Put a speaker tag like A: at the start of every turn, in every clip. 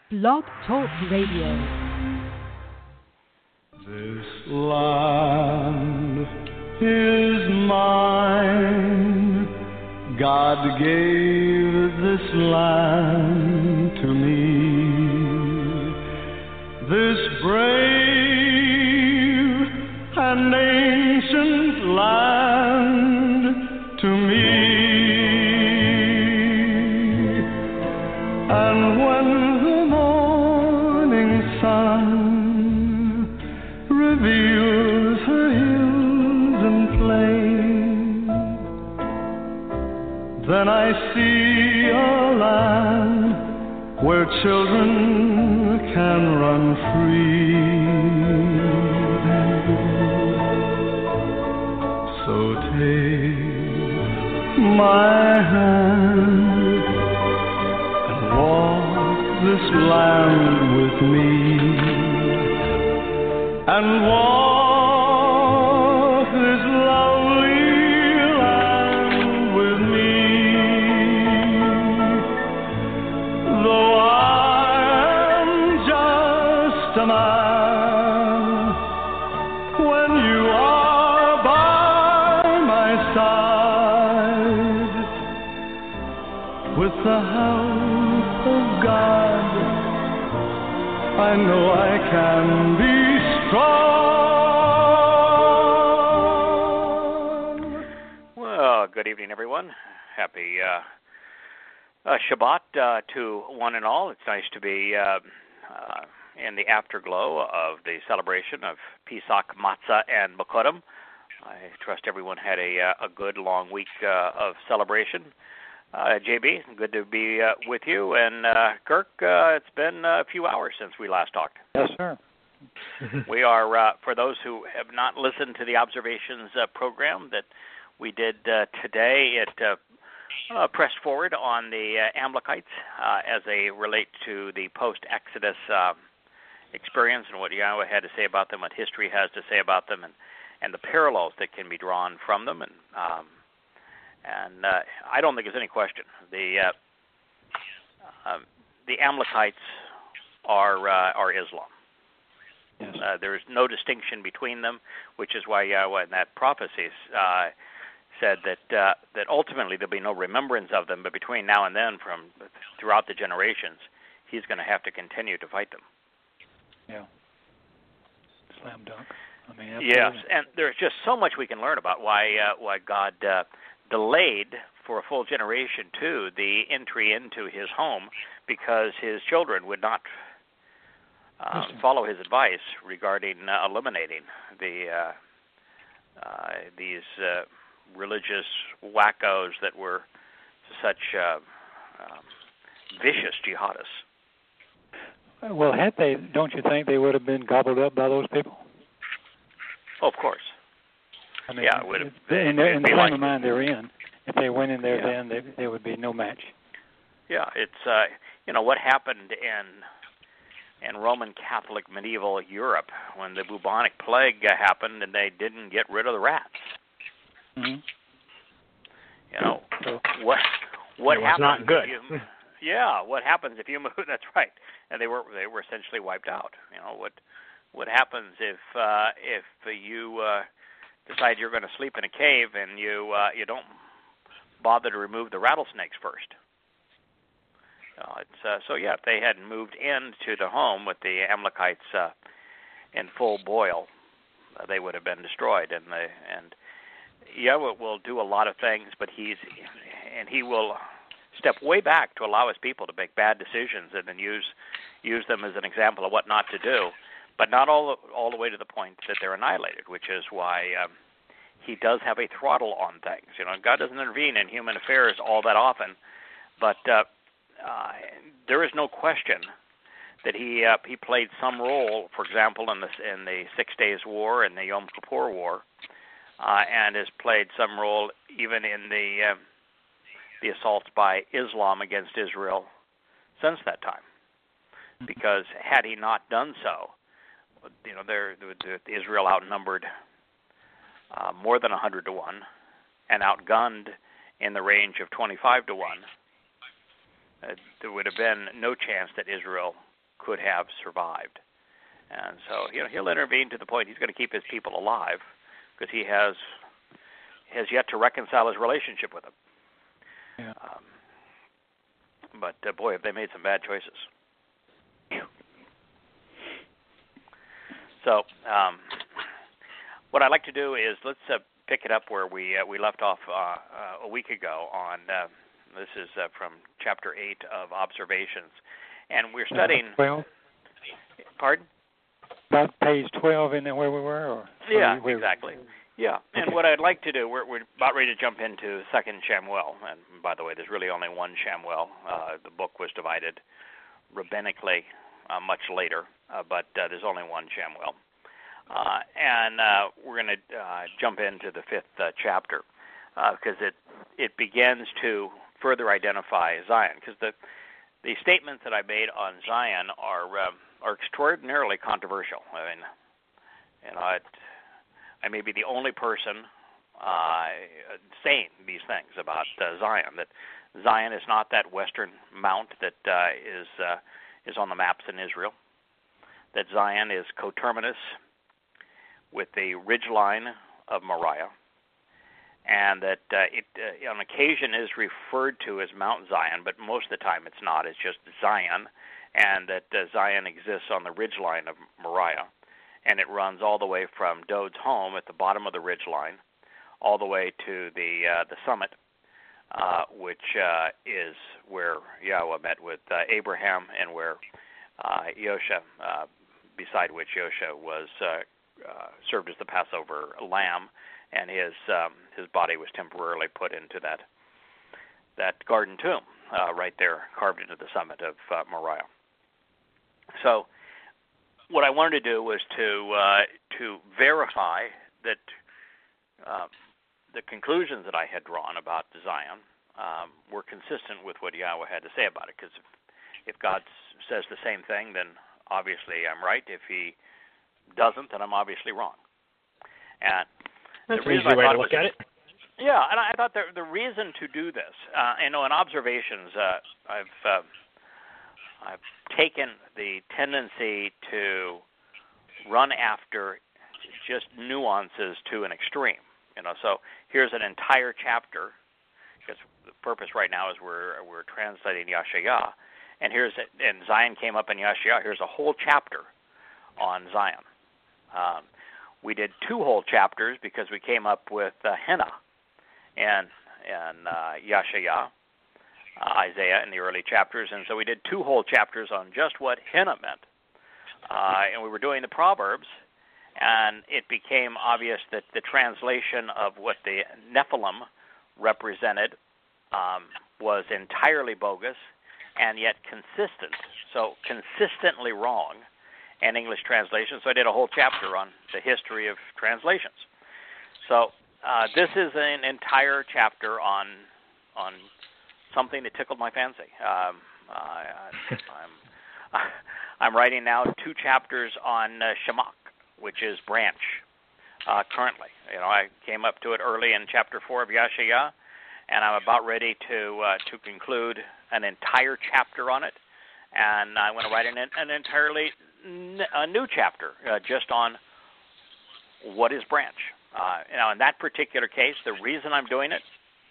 A: Blog Talk Radio.
B: This land is mine. God gave this land to me. This brave and ancient land to me. And when the morning sun reveals her hills and plains, then I see a land where children can run free. So take my hand and walk this land with me, and walk this lovely land with me. Though I am just a man, when you are by my side, with the help of God, I know I can be strong.
C: Well, good evening, everyone. Happy Shabbat to one and all. It's nice to be in the afterglow of the celebration of Pesach, Matzah, and Makodim. I trust everyone had a good long week of celebration. JB, good to be with you. And Kirk, it's been a few hours since we last talked.
D: Yes, sir.
C: We are, for those who have not listened to the Observations program that we did today, it pressed forward on the Amalekites as they relate to the post-Exodus experience and what Yahweh had to say about them, what history has to say about them, and the parallels that can be drawn from them. And I don't think there's any question. The Amalekites are Islam.
D: Yes.
C: There is no distinction between them, which is why Yahweh in that prophecy said that ultimately there'll be no remembrance of them, but between now and then, from throughout the generations, he's going to have to continue to fight them.
D: Yeah. Slam dunk. I mean,
C: yes, and there's just so much we can learn about why God delayed for a full generation too the entry into his home, because his children would not follow his advice regarding eliminating these religious wackos that were such vicious jihadists.
D: Well, had they, don't you think they would have been gobbled up by those people?
C: Oh, of course.
D: I mean,
C: yeah, it would have.
D: In the frame of mind they're in, if they went in there then, there would be no match.
C: Yeah, it's what happened in Roman Catholic medieval Europe when the bubonic plague happened and they didn't get rid of the rats.
D: Mm-hmm.
C: What happens?
E: Not good.
C: What happens if you move? That's right, and they were essentially wiped out. What happens if you decide you're going to sleep in a cave and you don't bother to remove the rattlesnakes first? If they hadn't moved into the home with the Amalekites in full boil, they would have been destroyed. And Yahweh will do a lot of things, but he will step way back to allow his people to make bad decisions and then use them as an example of what not to do, but not all the way to the point that they're annihilated, which is why he does have a throttle on things. God doesn't intervene in human affairs all that often, but there is no question that he played some role, for example, in the 6 Days War and the Yom Kippur War, and has played some role even in the assaults by Islam against Israel since that time. Because had he not done so, Israel outnumbered more than 100 to 1 and outgunned in the range of 25 to 1. There would have been no chance that Israel could have survived. And so, he'll intervene to the point he's going to keep his people alive because he has yet to reconcile his relationship with them.
D: Yeah.
C: But boy, have they made some bad choices. So, what I'd like to do is let's pick it up where we left off a week ago on. This is from chapter 8 of Observations, and we're studying.
D: 12.
C: Pardon?
D: About page 12, isn't that where we were? Or
C: yeah, exactly. Yeah, and what I'd like to do, we're about ready to jump into 2nd Shamuel, and by the way, there's really only one Shamuel. The book was divided rabbinically much later, but there's only one Shamuel. And we're going to jump into the 5th chapter because it begins to further identify Zion, because the statements that I made on Zion are extraordinarily controversial. I mean, I may be the only person saying these things about Zion, that Zion is not that western mount that is on the maps in Israel, that Zion is coterminous with the ridgeline of Moriah, and that it on occasion is referred to as Mount Zion, but most of the time it's not. It's just Zion, and that Zion exists on the ridgeline of Moriah, and it runs all the way from Dod's home at the bottom of the ridgeline, all the way to the summit, which is where Yahweh met with Abraham, and where Yosha, beside which Yosha was served as the Passover lamb, and his body was temporarily put into that garden tomb right there, carved into the summit of Moriah. So, what I wanted to do was to verify that the conclusions that I had drawn about Zion were consistent with what Yahweh had to say about it. Because if God says the same thing, then obviously I'm right. If He doesn't, then I'm obviously wrong. And
E: that's an easy way to look at it.
C: Yeah, and I thought the reason to do this, in Observations, I've taken the tendency to run after just nuances to an extreme. So here's an entire chapter, because the purpose right now is we're translating Yashaya, and Zion came up in Yashaya. Here's a whole chapter on Zion. We did 2 whole chapters because we came up with Henna and Yashaya, Isaiah in the early chapters, and so we did 2 whole chapters on just what Henna meant. And we were doing the Proverbs, and it became obvious that the translation of what the Nephilim represented was entirely bogus and yet consistent, so consistently wrong in English translation. So I did a whole chapter on the history of translations. So this is an entire chapter on something that tickled my fancy. I'm writing now 2 chapters on Shemach, which is branch, currently. I came up to it early in chapter 4 of Yashaya, and I'm about ready to conclude an entire chapter on it, and I want to write an entirely new chapter just on what is branch. In that particular case, the reason I'm doing it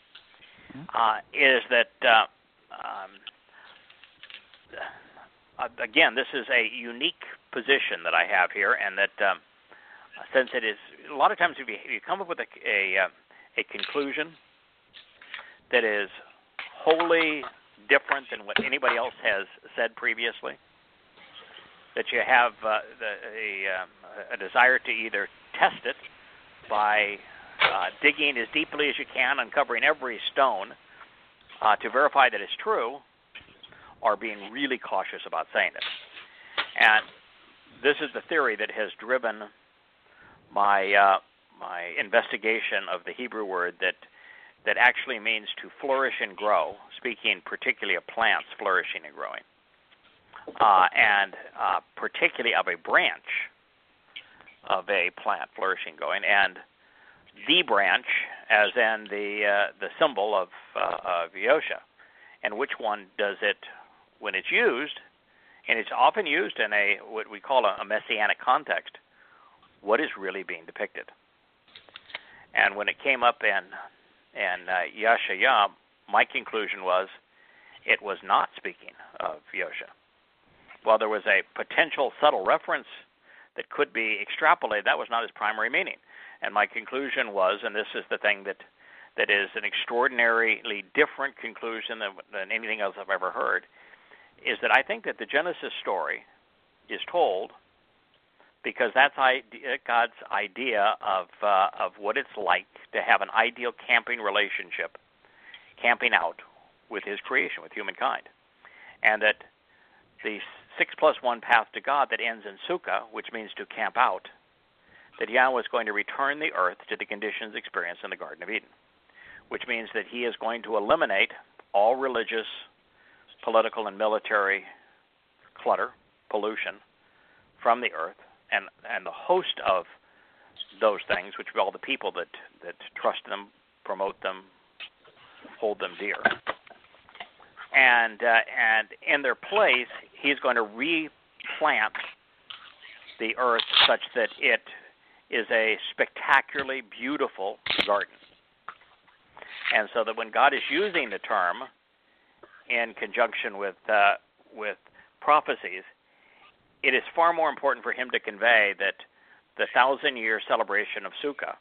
C: is that, again, this is a unique position that I have here, and that since it is, a lot of times if you come up with a conclusion that is wholly different than what anybody else has said previously, that you have a desire to either test it by digging as deeply as you can, uncovering every stone to verify that it's true, or being really cautious about saying it. And this is the theory that has driven my my investigation of the Hebrew word that actually means to flourish and grow, speaking particularly of plants flourishing and growing, and particularly of a branch of a plant flourishing and growing, and the branch as in the symbol of Yosha. And which one does it, when it's used, And it's often used in what we call a messianic context. What is really being depicted? And when it came up in Yeshaya, my conclusion was it was not speaking of Yosha. While there was a potential subtle reference that could be extrapolated, that was not his primary meaning. And my conclusion was, and this is the thing that is an extraordinarily different conclusion than anything else I've ever heard, is that I think that the Genesis story is told because that's God's idea of what it's like to have an ideal camping relationship, camping out with his creation, with humankind. And that the 6+1 path to God that ends in Sukkah, which means to camp out, that Yahweh is going to return the earth to the conditions experienced in the Garden of Eden, which means that he is going to eliminate all religious, political, and military clutter, pollution from the earth, and the host of those things, which are all the people that trust them, promote them, hold them dear. And in their place, he's going to replant the earth such that it is a spectacularly beautiful garden. And so that when God is using the term in conjunction with prophecies, it is far more important for him to convey that the 1,000-year celebration of Sukkah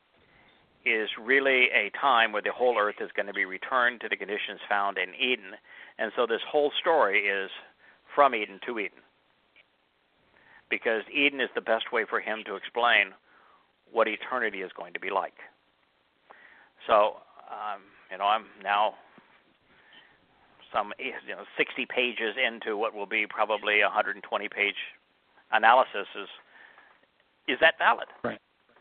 C: is really a time where the whole earth is going to be returned to the conditions found in Eden. And so this whole story is from Eden to Eden, because Eden is the best way for him to explain what eternity is going to be like. So, I'm now some 60 pages into what will be probably a 120-page analysis. Is that valid?
D: Right.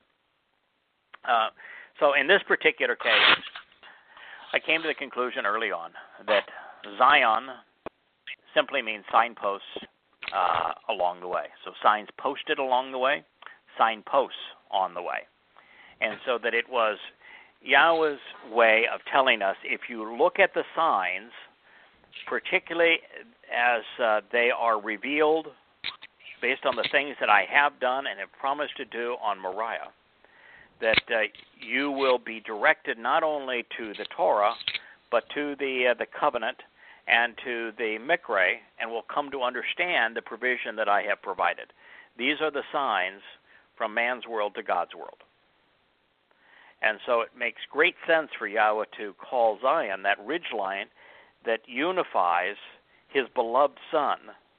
C: So in this particular case, I came to the conclusion early on that Zion simply means signposts along the way. So signs posted along the way, signposts on the way. And so that it was Yahweh's way of telling us, if you look at the signs, particularly as they are revealed based on the things that I have done and have promised to do on Moriah, that you will be directed not only to the Torah, but to the covenant and to the Mikra, and will come to understand the provision that I have provided. These are the signs from man's world to God's world. And so it makes great sense for Yahweh to call Zion that ridgeline that unifies his beloved son,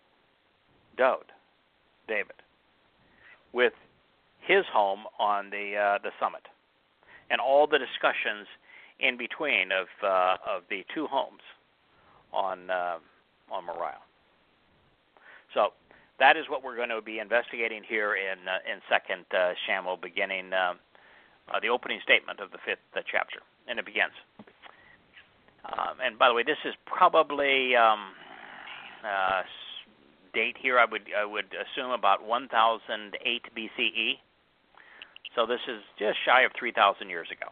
C: David, with his home on the summit, and all the discussions in between of the two homes on Moriah. So that is what we're going to be investigating here in 2 Shamuel, beginning the opening statement of the 5th chapter, and it begins. And by the way, this is probably date here. I would assume about 1008 BCE. So this is just shy of 3,000 years ago.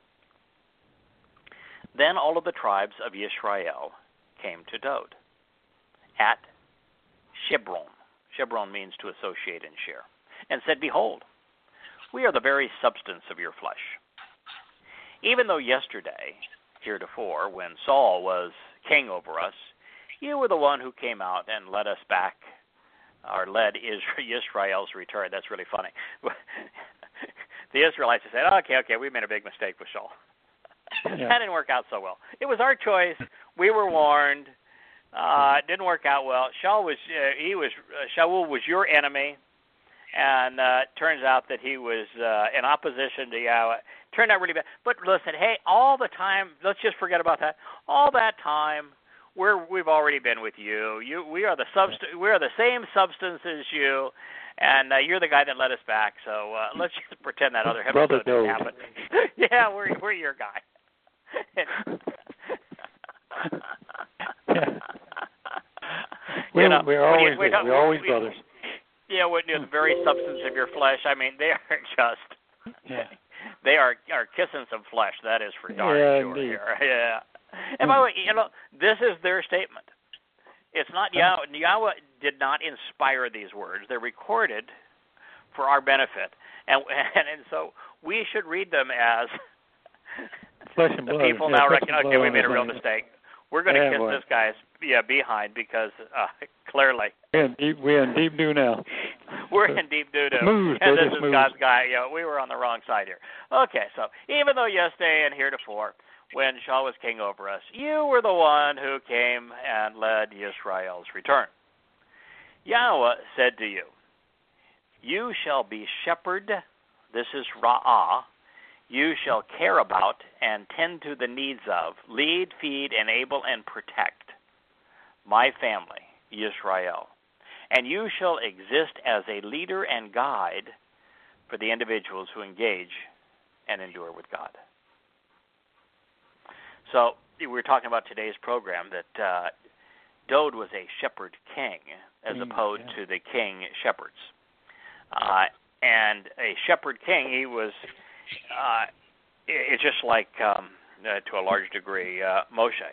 C: Then all of the tribes of Yisrael came to Dod at Shebron. Shebron means to associate and share. And said, behold, we are the very substance of your flesh. Even though yesterday, heretofore, when Saul was king over us, you were the one who came out and led us back, or led Israel's return. That's really funny. The Israelites said, okay, we made a big mistake with Saul. Yeah. That didn't work out so well. It was our choice. We were warned. It didn't work out well. Shaul was your enemy, and it turns out that he was in opposition to Yahweh. Turned out really bad. But listen, hey, all the time, let's just forget about that. All that time, we've already been with you. We are the same substance as you, and you're the guy that led us back. So let's just pretend that other episode didn't happen. Yeah, we're your guy.
D: We're always brothers.
C: Yeah, the very substance of your flesh. I mean, they are just. Yeah. They are kissing some flesh. That is for darn sure. Here. Yeah. And by the way, this is their statement. It's not Yahweh. Yahweh did not inspire these words. They're recorded for our benefit, and so we should read them as
D: flesh and blood.
C: People now recognize, okay, we made a real mistake. We're going to kiss this guy's behind because clearly
D: we're in deep doo now.
C: We're in deep doo.
D: And
C: this is God's guy. We were on the wrong side here. Okay, so even though yesterday and heretofore, when Shaul was king over us, you were the one who came and led Yisrael's return. Yahweh said to you, you shall be shepherd, this is Ra'ah, you shall care about and tend to the needs of, lead, feed, enable, and protect my family, Yisrael. And you shall exist as a leader and guide for the individuals who engage and endure with God. So we were talking about today's program that Dode was a shepherd king as opposed to the king shepherds. And a shepherd king, he was, it's just like, to a large degree, Moshe.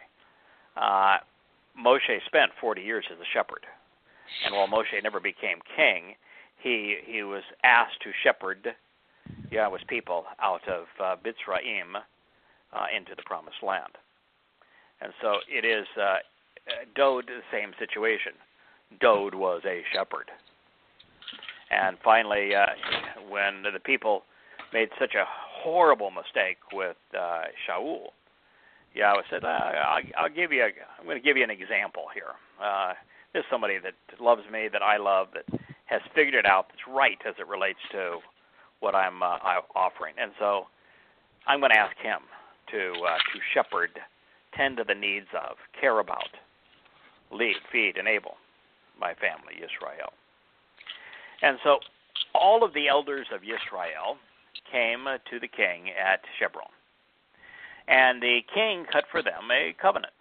C: Moshe spent 40 years as a shepherd. And while Moshe never became king, he was asked to shepherd Yahweh's people out of Mitzrayim into the promised land. And so it is Dode, the same situation. Dode was a shepherd. And finally, when the people made such a horrible mistake with Shaul, Yahweh said, I'm going to give you an example here. There's somebody that loves me, that I love, that has figured it out, that's right as it relates to what I'm offering. And so I'm going to ask him to shepherd, tend to the needs of, care about, lead, feed, enable my family, Yisrael. And so all of the elders of Yisrael came to the king at Hebron. And the king cut for them a covenant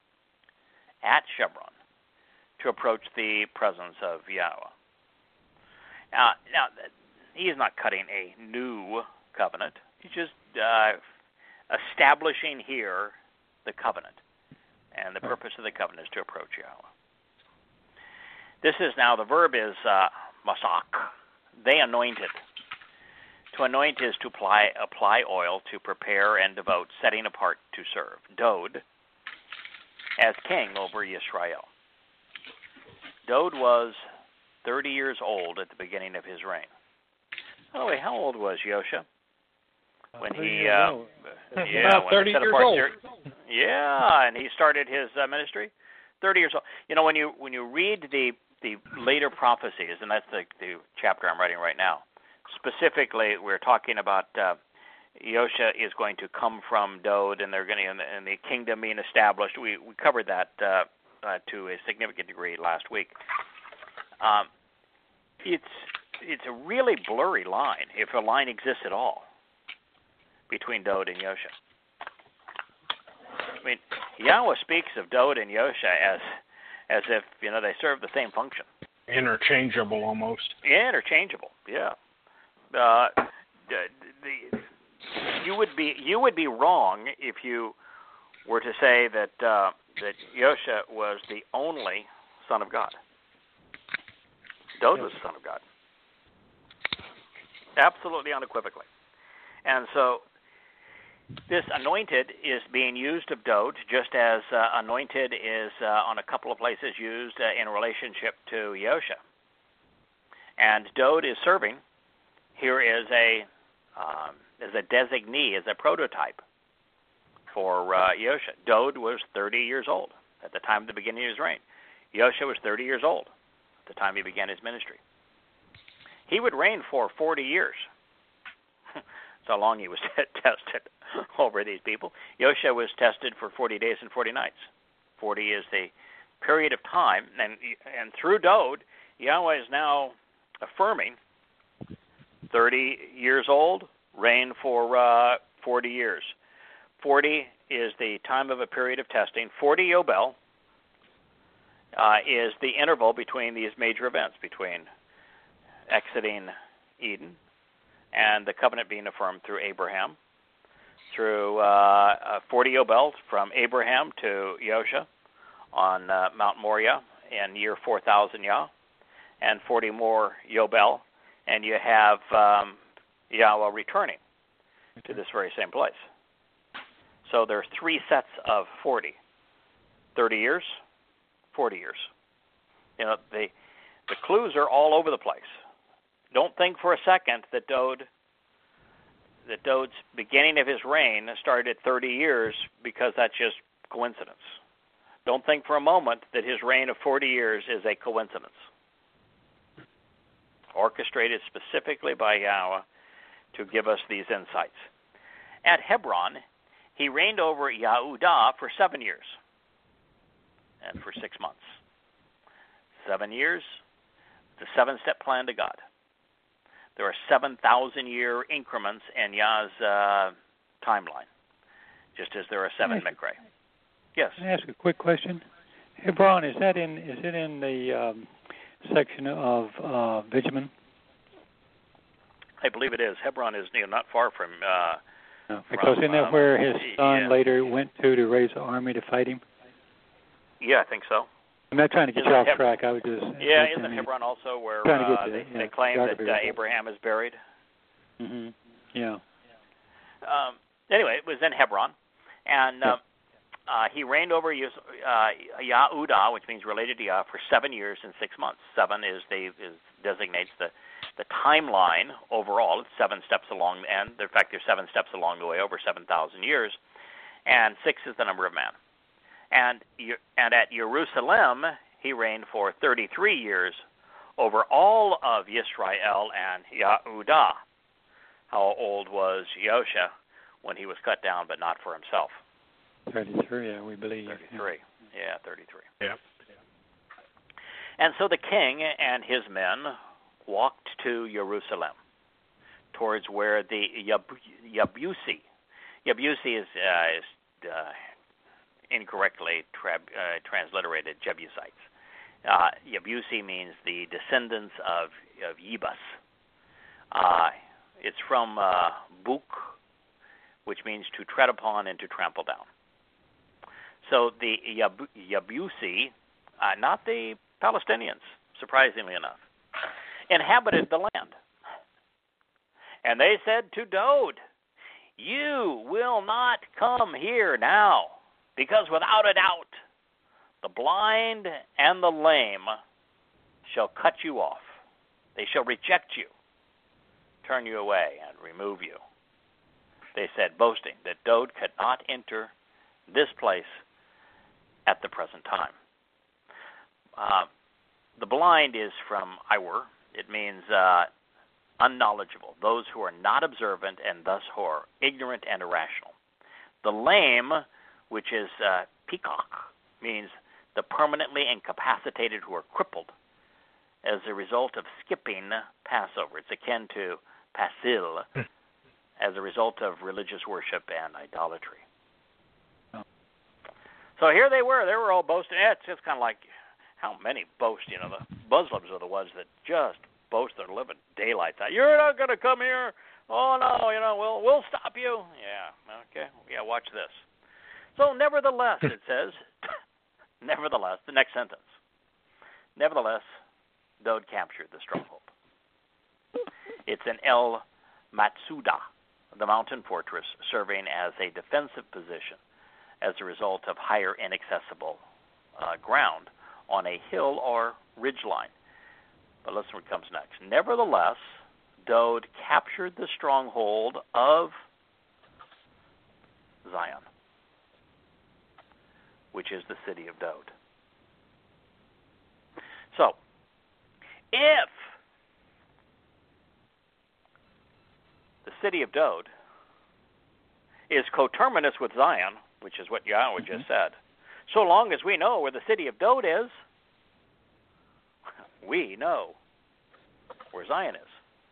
C: at Hebron to approach the presence of Yahweh. Now he is not cutting a new covenant. He's just establishing here the covenant. And the purpose of the covenant is to approach Yahweh. This is now, the verb is masak. They anointed. To anoint is to apply oil, to prepare and devote, setting apart to serve. Dode as king over Yisrael. Dode was 30 years old at the beginning of his reign. By the way, how old was Yosha? When he
E: about 30 years old.
C: Yeah, and he started his ministry. 30 years old. You know, when you read the later prophecies, and that's the chapter I'm writing right now. Specifically, we're talking about Yosha is going to come from Dode, and they're going to and the kingdom being established. We covered that to a significant degree last week. It's a really blurry line, if a line exists at all, between Dode and Yosha. I mean, Yahweh speaks of Dode and Yosha as if, they serve the same function.
E: Interchangeable almost.
C: Yeah, interchangeable. Yeah. You would be wrong if you were to say that Yosha was the only son of God. Dode was the son of God. Absolutely unequivocally. And so this anointed is being used of Dode, just as anointed is on a couple of places used in relationship to Yosha. And Dode is serving here as a designee, as a prototype for Yosha. Dode was 30 years old at the time of the beginning of his reign. Yosha was 30 years old at the time he began his ministry. He would reign for 40 years. That's how long he was tested over these people. Yosha was tested for 40 days and 40 nights. 40 is the period of time, and through Dode, Yahweh is now affirming 30 years old, reign for 40 years. 40 is the time of a period of testing. 40 Yobel is the interval between these major events, between exiting Eden and the covenant being affirmed through Abraham, through 40 Yobel from Abraham to Yosha on Mount Moriah in year 4000 Yah, and 40 more Yobel, and you have Yahweh returning to this very same place. So there's 3 sets of 40. 30 years, 40 years. You know, the clues are all over the place. Don't think for a second that Dode's beginning of his reign started at 30 years because that's just coincidence. Don't think for a moment that his reign of 40 years is a coincidence. Orchestrated specifically by Yahweh to give us these insights. At Hebron, he reigned over Yehudah for 7 years and for 6 months. 7 years, the 7-step plan to God. There are 7,000-year increments in Yah's timeline, just as there are 7 Mikra. Yes.
D: Can I ask a quick question? Hebron, is it in the section of Benjamin?
C: I believe it is. Hebron is not far from.
D: No, because isn't that where his son later went to raise an army to fight him?
C: Yeah, I think so.
D: I'm not trying to get you off track. I was just.
C: Yeah, isn't Hebron also where they claim that Abraham is buried?
D: Mm-hmm. Yeah.
C: Anyway, it was in Hebron, and he reigned over Yehudah, which means related to Yah, for 7 years and 6 months. 7 designates the timeline overall. It's 7 steps along the end. In fact, there's 7 steps along the way over 7,000 years, and 6 is the number of man. And at Jerusalem, he reigned for 33 years over all of Yisrael and Yehudah. How old was Yosha when he was cut down, but not for himself?
D: 33, yeah, we believe.
C: 33, yeah, 33.
E: Yeah.
C: And so the king and his men walked to Jerusalem, towards where the Yabusi is incorrectly transliterated Jebusites. Yabusi means the descendants of Yebus. It's from Buk, which means to tread upon and to trample down. So the Yabusi, not the Palestinians, surprisingly enough, inhabited the land. And they said to Dode, "You will not come here now, because without a doubt, the blind and the lame shall cut you off. They shall reject you, turn you away, and remove you." They said, boasting that Dode could not enter this place at the present time. The blind is from Iwer. It means unknowledgeable, those who are not observant and thus who are ignorant and irrational. The lame, which is peacock, means the permanently incapacitated who are crippled as a result of skipping Passover. It's akin to pasil as a result of religious worship and idolatry. So here they were all boasting. It's just kind of like how many boast, the Muslims are the ones that just boast their living daylights out. You're not going to come here. Oh, no, we'll stop you. Yeah, okay. Yeah, watch this. So nevertheless, it says, nevertheless, the next sentence. Nevertheless, Dode captured the stronghold. It's in El Matsuda, the mountain fortress, serving as a defensive position as a result of higher inaccessible ground on a hill or ridgeline. But listen what comes next. Nevertheless, Dode captured the stronghold of Zion, which is the city of Dode. So, if the city of Dode is coterminous with Zion, which is what Yahweh just said, so long as we know where the city of Dode is, we know where Zion is.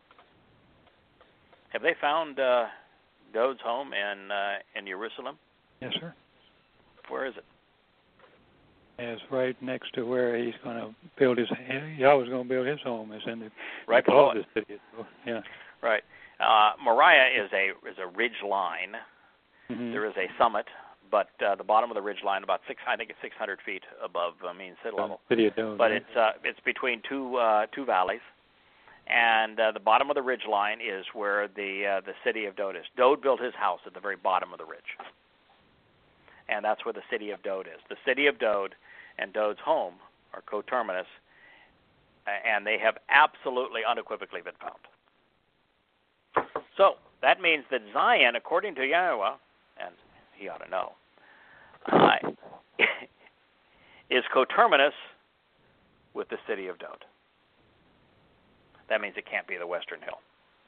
C: Have they found Dode's home in Jerusalem?
D: Yes, sir.
C: Where is it?
D: It's right next to where he's going to build Yahweh's going to build his home. Is in the
C: right below it.
D: The city. Yeah.
C: Right. Moriah is a ridge line. Mm-hmm. There is a summit but the bottom of the ridge line about 600 feet above mean sea level.
D: City of Dode,
C: but
D: right?
C: it's between two valleys, and the bottom of the ridge line is where the city of Dode is. Dode built his house at the very bottom of the ridge, and that's where the city of Dode is. The city of Dode and Dode's home are coterminous, and they have absolutely unequivocally been found. So that means that Zion, according to Yahweh, and he ought to know, is coterminous with the city of Dode. That means it can't be the Western Hill.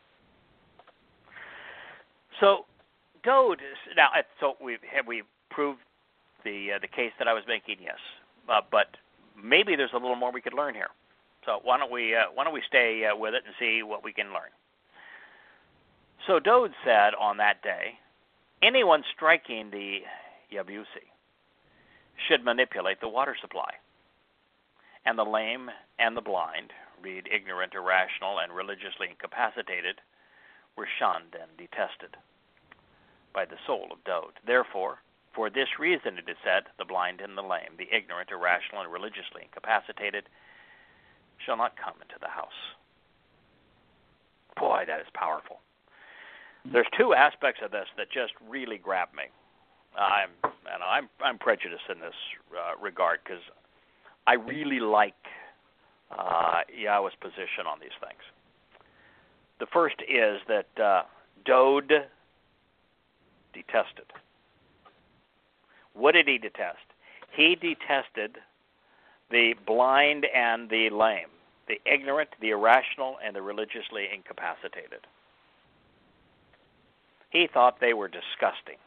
C: So Dode is now. So have we proved the case that I was making? Yes, but maybe there's a little more we could learn here. So why don't we stay with it and see what we can learn? So Dode said on that day, anyone striking the Yabusi should manipulate the water supply, and the lame and the blind, read ignorant, irrational, and religiously incapacitated, were shunned and detested by the soul of Dode. Therefore, for this reason it is said, the blind and the lame, the ignorant, irrational, and religiously incapacitated shall not come into the house. Boy, that is powerful. There's two aspects of this that just really grab me. I'm prejudiced in this regard because I really like Yahweh's position on these things. The first is that Dode detested. What did he detest? He detested the blind and the lame, the ignorant, the irrational, and the religiously incapacitated. He thought they were disgusting.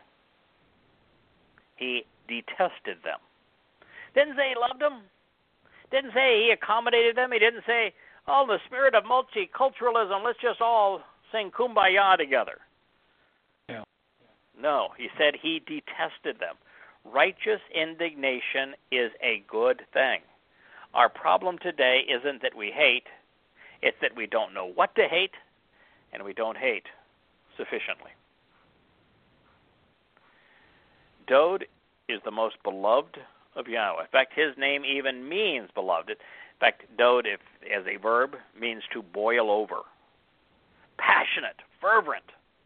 C: He detested them. Didn't say he loved them. Didn't say he accommodated them. He didn't say, oh, the spirit of multiculturalism, let's just all sing Kumbaya together.
D: Yeah.
C: No, he said he detested them. Righteous indignation is a good thing. Our problem today isn't that we hate, it's that we don't know what to hate, and we don't hate sufficiently. Dode is the most beloved of Yahweh. In fact, his name even means beloved. In fact, Dode, if as a verb, means to boil over. Passionate, fervent.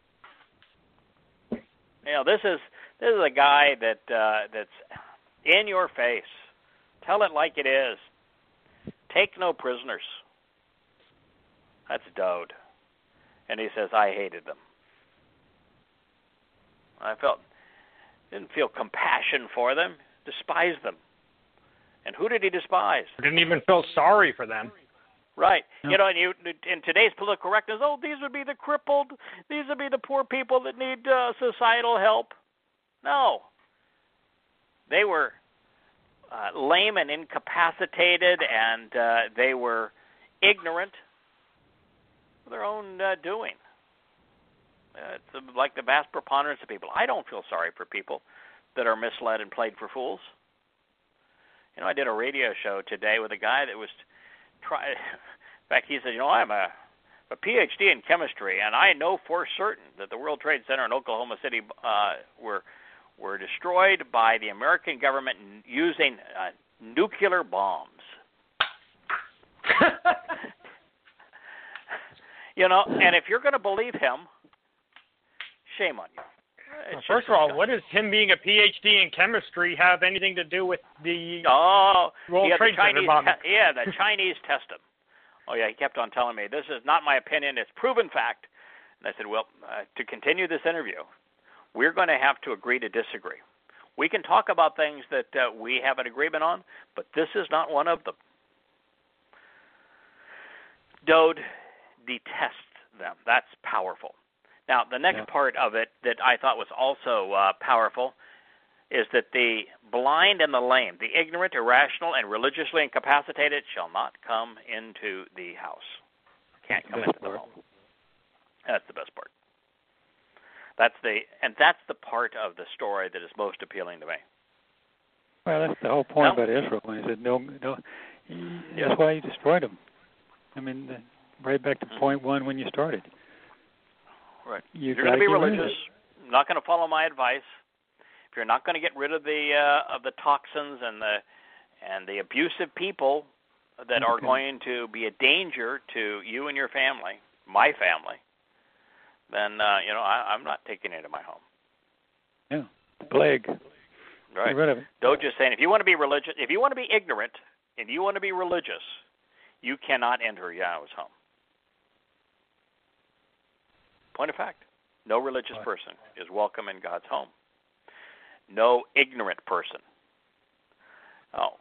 C: You know, this is a guy that's in your face. Tell it like it is. Take no prisoners. That's Dode. And he says, I hated them. Didn't feel compassion for them, despised them. And who did he despise?
E: Didn't even feel sorry for them.
C: Right. No. You know, and in today's political correctness, these would be the crippled, these would be the poor people that need societal help. No. They were lame and incapacitated, and they were ignorant of their own doing. It's like the vast preponderance of people. I don't feel sorry for people that are misled and played for fools. You know, I did a radio show today with a guy that was trying. In fact, he said, you know, I'm a PhD in chemistry, and I know for certain that the World Trade Center in Oklahoma City were destroyed by the American government using nuclear bombs. You know, and if you're going to believe him, shame on you.
E: Well, first of all, what does him being a PhD in chemistry have anything to do with the World Trade Center bombing?
C: The Chinese test him. Oh, yeah, he kept on telling me, this is not my opinion, it's proven fact. And I said, well, to continue this interview, we're going to have to agree to disagree. We can talk about things that we have an agreement on, but this is not one of them. Dode detests them. That's powerful. Now, the next part of it that I thought was also powerful is that the blind and the lame, the ignorant, irrational, and religiously incapacitated shall not come into the house. Can't come into the home. That's the best part. That's the part of the story that is most appealing to me.
D: Well, that's the whole point about Israel. He said, no, that's why he destroyed them. I mean, right back to point one when you started.
C: Right. You're going to be religious. Not going to follow my advice. If if you're not going to get rid of the toxins and the abusive people that are going to be a danger to you and your family, my family, then I'm not taking it into my home.
D: Yeah, the plague.
C: Right.
D: Get rid of it.
C: Don't just saying if you want to be religious, if you want to be ignorant, if you want to be religious, you cannot enter Yahweh's home. Point of fact, no religious person is welcome in God's home. No ignorant person. Oh,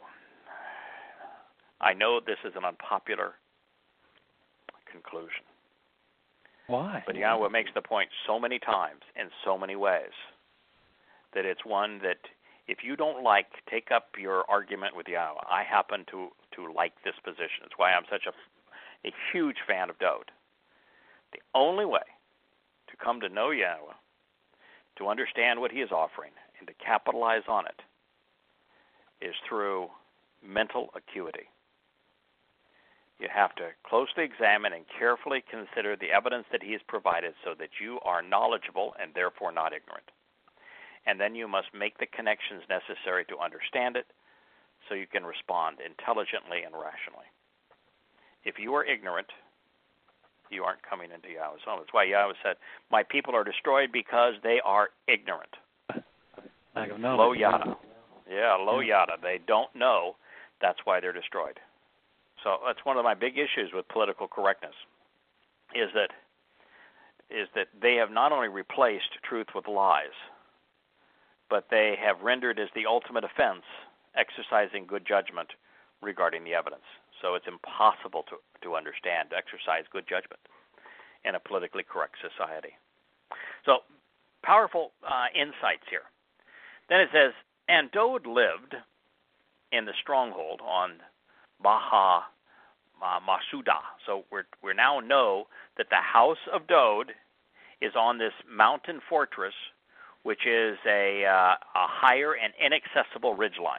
C: I know this is an unpopular conclusion.
D: Why?
C: But Yahweh makes the point so many times in so many ways that it's one that if you don't like, take up your argument with Yahweh. I happen to like this position. It's why I'm such a huge fan of Dode. The only way to come to know Yahweh, to understand what he is offering, and to capitalize on it is through mental acuity. You have to closely examine and carefully consider the evidence that he has provided so that you are knowledgeable and therefore not ignorant. And then you must make the connections necessary to understand it so you can respond intelligently and rationally. If you are ignorant, you aren't coming into Yahweh's home. That's why Yahweh said, my people are destroyed because they are ignorant. Lo yada. Yeah, lo yada. They don't know. That's why they're destroyed. So that's one of my big issues with political correctness, is that they have not only replaced truth with lies, but they have rendered as the ultimate offense exercising good judgment regarding the evidence. So it's impossible to understand, to exercise good judgment in a politically correct society. So powerful insights here. Then it says, and Dode lived in the stronghold on Baha Masuda. So we now know that the house of Dode is on this mountain fortress, which is a higher and inaccessible ridgeline.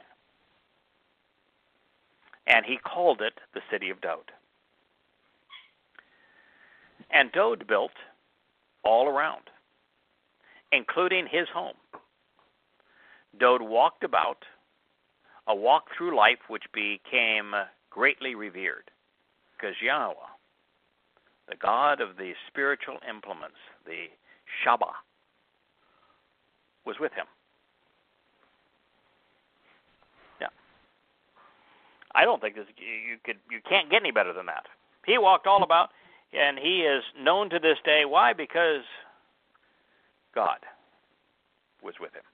C: And he called it the city of Dode. And Dode built all around, including his home. Dode walked about, a walk through life which became greatly revered, because Yahweh, the God of the spiritual implements, the Shabbat, was with him. Yeah. I don't think you can't get any better than that. He walked all about, and he is known to this day. Why? Because God was with him.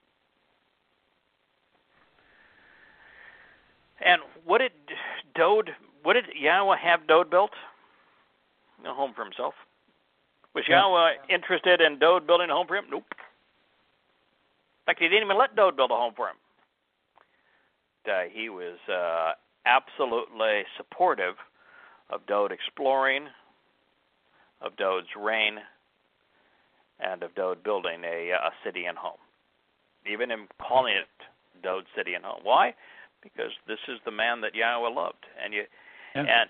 C: And what did Yahweh have Dode built? A home for himself. Was Yahweh interested in Dode building a home for him? Nope. In fact, he didn't even let Dode build a home for him. He was absolutely supportive of Dode exploring, of Dode's reign, and of Dode building a city and home. Even him calling it Dode's city and home. Why? Because this is the man that Yahweh loved. And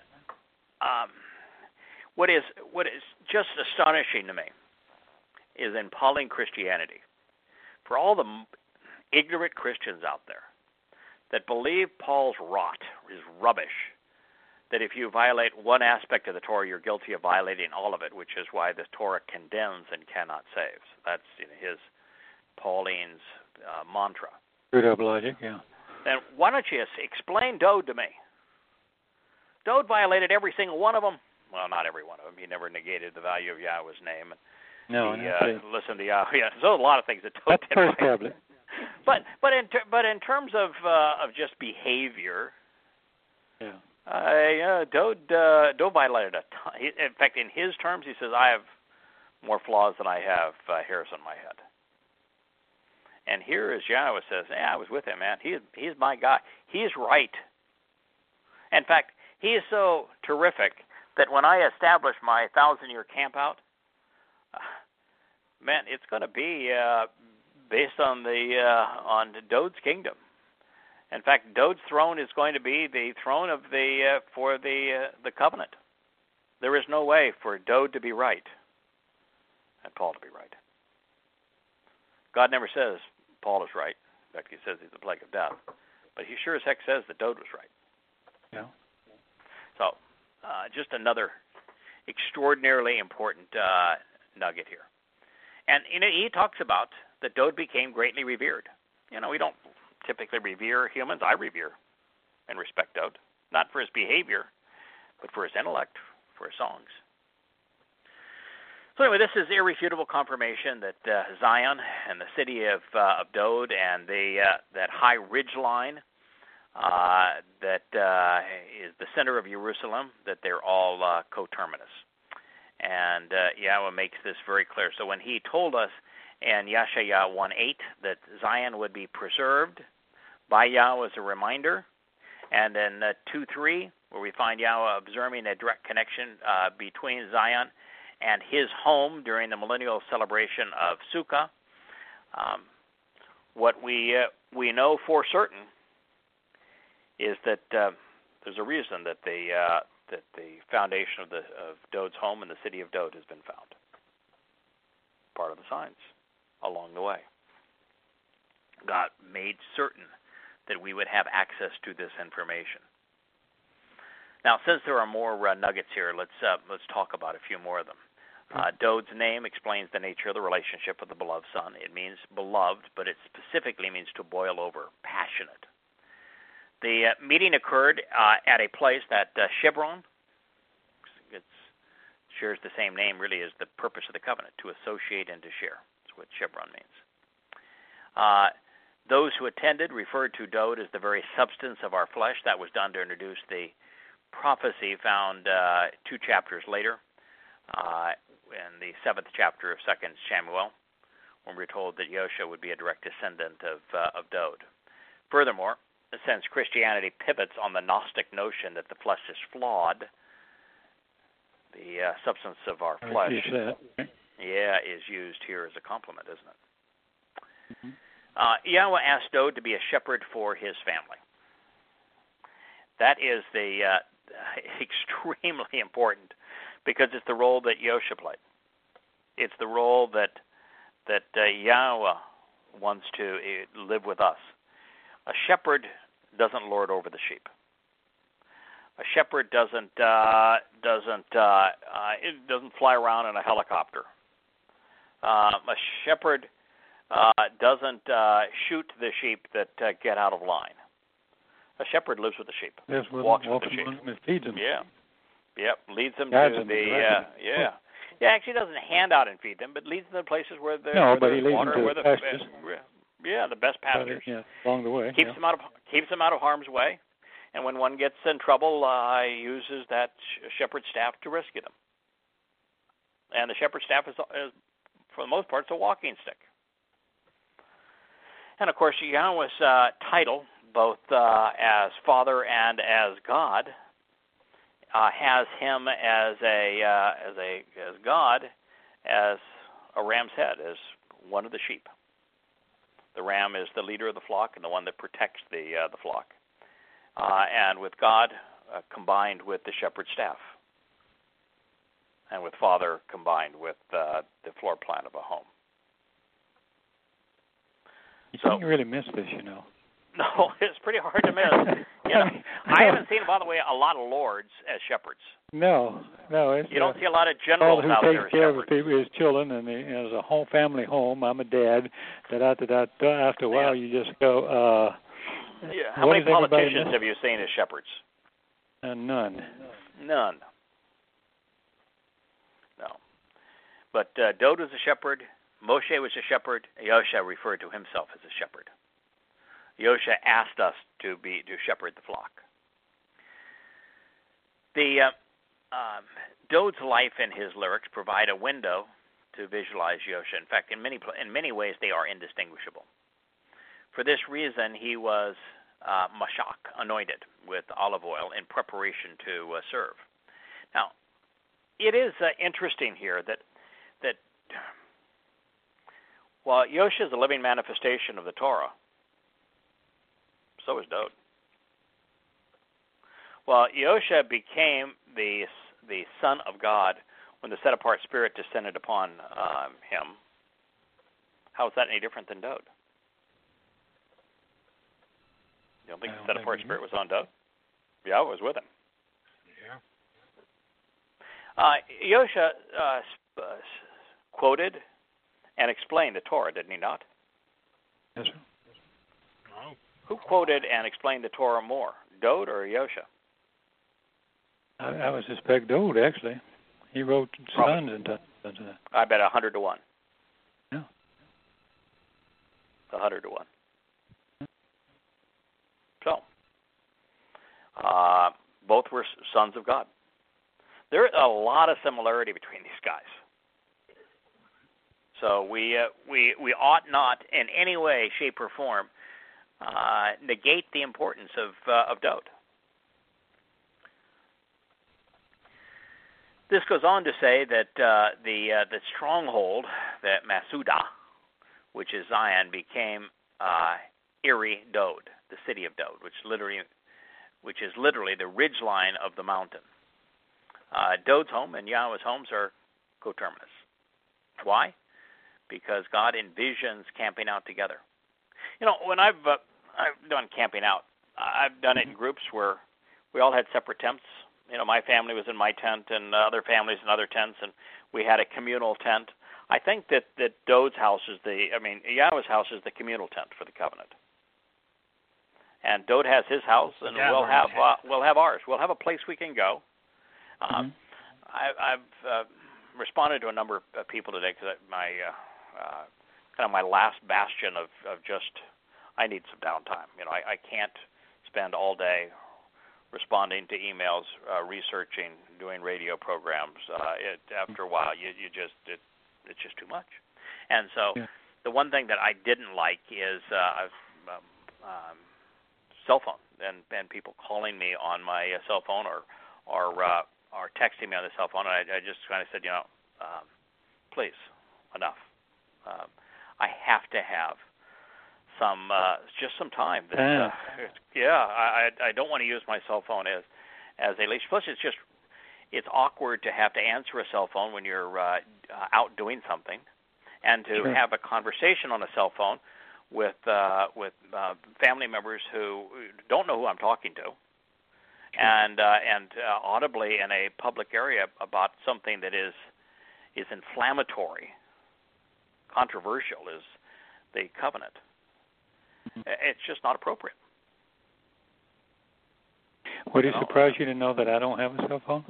C: what is just astonishing to me is in Pauline Christianity, for all the ignorant Christians out there that believe Paul's rot is rubbish, that if you violate one aspect of the Torah, you're guilty of violating all of it, which is why the Torah condemns and cannot save. That's his Pauline's mantra.
D: Screwed up logic, yeah.
C: Then why don't you explain Dode to me? Dode violated every single one of them. Well, not every one of them. He never negated the value of Yahweh's name.
D: No,
C: he listened to Yahweh. Yeah, so a lot of things that Dode did.
D: That's first tablet.
C: But in terms of just behavior, Dode violated a ton. In fact, in his terms, he says, "I have more flaws than I have hairs on my head." And here is Yahweh says, I was with him, man. He's my guy. He's right. In fact, he is so terrific that when I establish my 1,000-year campout, man, it's going to be based on on Dode's kingdom. In fact, Dode's throne is going to be the throne of for the covenant. There is no way for Dode to be right and Paul to be right. God never says Paul is right. In fact, he says he's the plague of death. But he sure as heck says that Dode was right.
D: Yeah.
C: So, just another extraordinarily important nugget here. And he talks about that Dode became greatly revered. We don't typically revere humans. I revere and respect Dode, not for his behavior, but for his intellect, for his songs. So anyway, this is irrefutable confirmation that Zion and the city of Dode and that high ridge line that is the center of Jerusalem, that they're all coterminous. And Yahweh makes this very clear. So when he told us in Yeshaya 1:8 that Zion would be preserved by Yahweh as a reminder, and in 2:3 where we find Yahweh observing a direct connection between Zion and his home during the millennial celebration of Sukkah, what we know for certain is that there's a reason that the foundation of Dode's home in the city of Dode has been found. Part of the signs along the way. God made certain that we would have access to this information. Now, since there are more nuggets here, let's talk about a few more of them. Dode's name explains the nature of the relationship with the beloved son. It means beloved, but it specifically means to boil over, passionate. The meeting occurred at a place that Shebron, it shares the same name really as the purpose of the covenant, to associate and to share. That's what Shebron means. Those who attended referred to Dode as the very substance of our flesh. That was done to introduce the prophecy found 2 chapters later in the 7th chapter of 2 Samuel, when we're told that Yosha would be a direct descendant of Dode. Furthermore, since Christianity pivots on the Gnostic notion that the flesh is flawed, the substance of our flesh, is used here as a compliment, isn't it? Mm-hmm. Yahweh asked Dode to be a shepherd for his family. That is the extremely important, because it's the role that Yosha played. It's the role that Yahweh wants to live with us. A shepherd doesn't lord over the sheep. A shepherd doesn't fly around in a helicopter. A shepherd doesn't shoot the sheep that get out of line. A shepherd lives with the sheep, walks with the sheep,
D: and feeds them.
C: Leads them to the actually doesn't hand out and feed them, but leads them to places where there's water, where the best pastures.
D: Along the way.
C: Keeps them out of harm's way, and when one gets in trouble, uses that shepherd's staff to rescue them. And the shepherd's staff is for the most part, it's a walking stick. And of course, Yahweh's title, both as Father and as God, has him as God, as a ram's head, as one of the sheep. The ram is the leader of the flock and the one that protects the flock. And with God combined with the shepherd's staff, and with Father combined with the floor plan of a home.
D: You can't really miss this,
C: No, it's pretty hard to miss. I haven't seen, by the way, a lot of lords as shepherds.
D: No.
C: You don't see a lot of generals out there as shepherds.
D: Who takes care of his children, and as a family home, I'm a dad. After a while, you just go.
C: How many politicians have you seen as shepherds?
D: None.
C: None. No. But Dode was a shepherd. Moshe was a shepherd. Yosha referred to himself as a shepherd. Yosha asked us to shepherd the flock. The Dode's life and his lyrics provide a window to visualize Yosha. In fact, in many ways, they are indistinguishable. For this reason, he was mashak, anointed with olive oil in preparation to serve. Now, it is interesting here that while Yosha is a living manifestation of the Torah, so is Dode. Well, Yosha became the Son of God when the set-apart Spirit descended upon him. How is that any different than Dode? You don't think the set apart spirit was on Dowd? Yeah, it was with him.
E: Yeah.
C: Yosha quoted and explained the Torah, didn't he not?
D: Yes, sir.
E: Oh.
C: Who quoted and explained the Torah more, Dowd or Yosha?
D: I would suspect Dowd, actually. He wrote sons and tons of that.
C: I bet 100 to 1.
D: Yeah.
C: 100 to 1. So, both were sons of God. There's a lot of similarity between these guys. So we ought not in any way, shape, or form negate the importance of Dowd. This goes on to say that the stronghold, that Masuda, which is Zion, became Eri Dowd, the city of Dowd, which is literally the ridge line of the mountain. Dowd's home and Yahweh's homes are coterminous. Why? Because God envisions camping out together. You know, when I've done camping out, I've done it in groups where we all had separate tents. You know, my family was in my tent and other families in other tents, and we had a communal tent. I think that Dowd's house is Yahweh's house is the communal tent for the covenant. And Dowd has his house, and we'll have ours. We'll have a place we can go. I've responded to a number of people today because my kind of my last bastion of just I need some downtime. You know, I can't spend all day responding to emails, researching, doing radio programs. After a while, it's just too much. And so, the one thing that I didn't like is cell phone and people calling me on my cell phone or texting me on the cell phone. And I just kind of said, please, enough. I have to have some time. I don't want to use my cell phone as a leash. Plus, it's awkward to have to answer a cell phone when you're out doing something, and to have a conversation on a cell phone with family members who don't know who I'm talking to, and audibly in a public area about something that is inflammatory, controversial, is the covenant. It's just not appropriate.
D: Would it surprise you to know that I don't have a cell phone?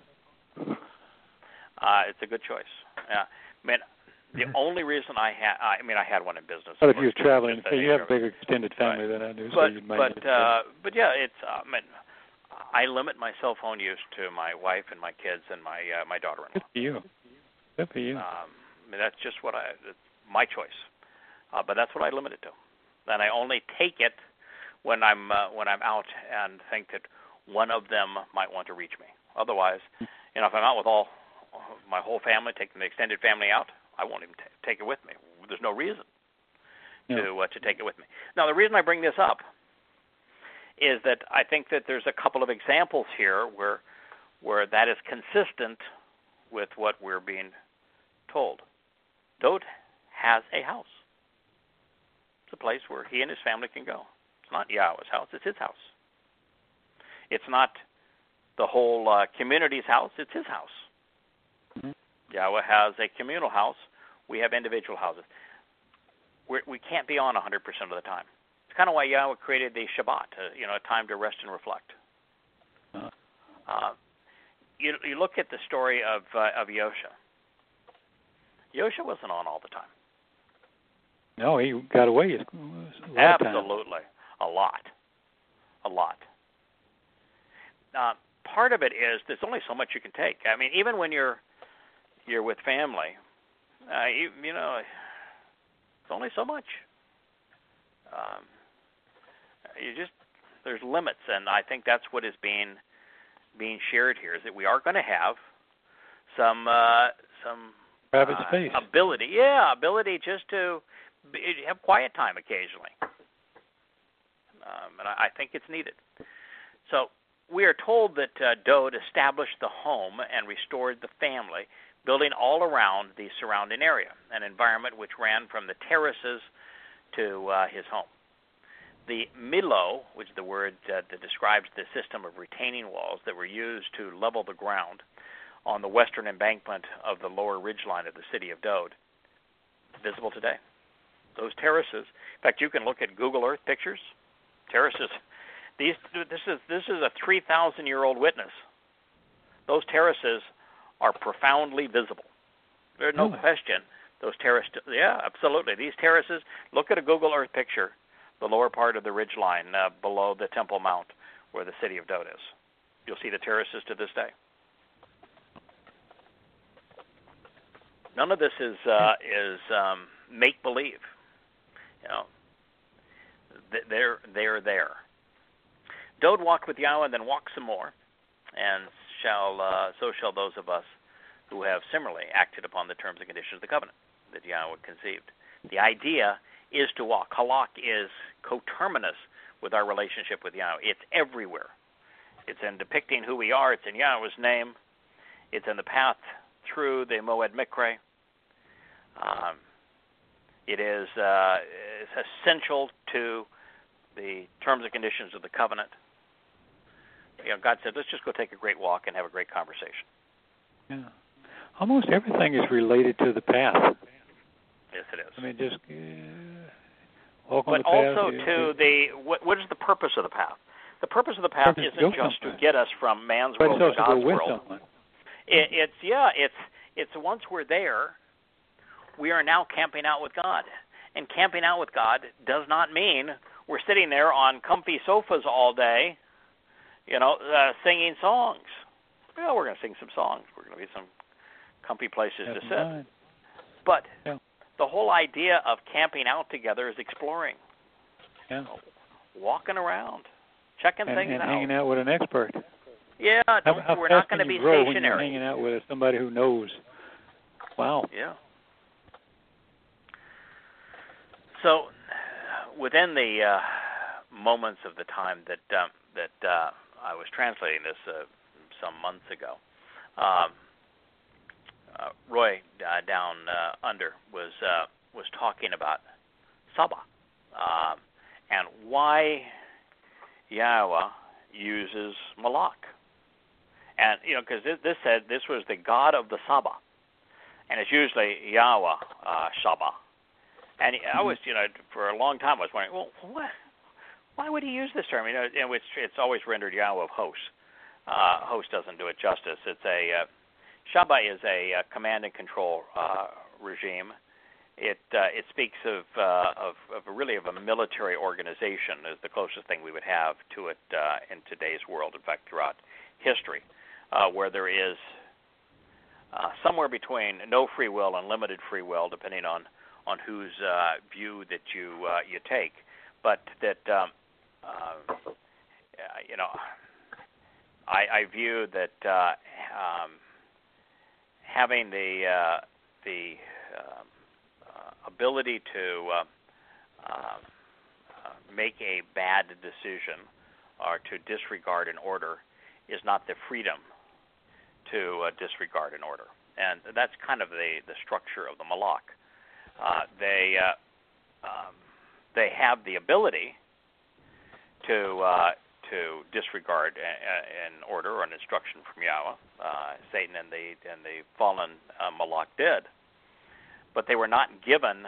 C: It's a good choice. The only reason I had one in business.
D: But if you're traveling, you have a bigger extended family than I do, so you might.
C: But it's. I limit my cell phone use to my wife and my kids and my daughter-in-law.
D: Good for you.
C: That's just my choice. But that's what I limit it to. And I only take it when I'm out and think that one of them might want to reach me. Otherwise, if I'm out with my whole family, taking the extended family out, I won't even take it with me. There's no reason to take it with me. Now, the reason I bring this up is that I think that there's a couple of examples here where that is consistent with what we're being told. Dowd has a house. It's a place where he and his family can go. It's not Yahweh's house, it's his house. It's not the whole community's house, it's his house. Mm-hmm. Yahweh has a communal house. We have individual houses. We can't be on 100% of the time. It's kind of why Yahweh created the Shabbat, a time to rest and reflect. You look at the story of Yosha. Yosha wasn't on all the time.
D: No, he got away.
C: Absolutely. A lot. Part of it is there's only so much you can take. I mean, even when you're with family, it's only so much. There's limits, and I think that's what is being shared here, is that we are going to have some
D: private space,
C: ability just to have quiet time occasionally, and I think it's needed. So we are told that Dowd established the home and restored the family, building all around the surrounding area, an environment which ran from the terraces to his home. The Milo, which is the word that describes the system of retaining walls that were used to level the ground on the western embankment of the lower ridgeline of the city of Dode, visible today. Those terraces. In fact, you can look at Google Earth pictures. Terraces. This is a 3,000-year-old witness. Those terraces are profoundly visible. There's no question. Those terraces. Yeah, absolutely. These terraces. Look at a Google Earth picture. The lower part of the ridgeline below the Temple Mount, where the city of Dode is. You'll see the terraces to this day. None of this is make believe. You know, they're there. Dode walked with Yahweh, and then walked some more, and so shall those of us who have similarly acted upon the terms and conditions of the covenant that Yahweh conceived. The idea is to walk. Halak is coterminous with our relationship with Yahweh. It's everywhere. It's in depicting who we are. It's in Yahweh's name. It's in the path through the Moed Mikre. It is it's essential to the terms and conditions of the covenant. You know, God said, let's just go take a great walk and have a great conversation.
D: Yeah. Almost everything is related to the path.
C: Yes, it is.
D: I mean, just walk on the path.
C: But also to what is the purpose of the path? The purpose of the path isn't just to get us from man's world to God's world. It's once we're there, we are now camping out with God. And camping out with God does not mean we're sitting there on comfy sofas all day, singing songs. Well, we're going to sing some songs. We're going to be some comfy places to sit. But the whole idea of camping out together is exploring.
D: Yeah.
C: Walking around, checking things out.
D: And hanging out with an expert.
C: Yeah, we're not going to be stationary.
D: When you're hanging out with somebody who knows. Wow.
C: Yeah. So, within the moments of the time that I was translating this some months ago, Roy down under was talking about Saba and why Yahweh uses Malak, and because this said this was the God of the Saba, and it's usually Yahweh Saba. And I was, for a long time, I was wondering, well, why would he use this term? In which it's always rendered Yahweh of hosts. Host doesn't do it justice. It's Shabbat is a command and control regime. It speaks of a military organization is the closest thing we would have to it in today's world. In fact, throughout history, where there is somewhere between no free will and limited free will, depending on whose view that you take, but that I view that having the ability to make a bad decision or to disregard an order is not the freedom to disregard an order, and that's kind of the structure of the Malak. They have the ability to disregard an order or an instruction from Yahweh. Satan and the fallen Malak did, but they were not given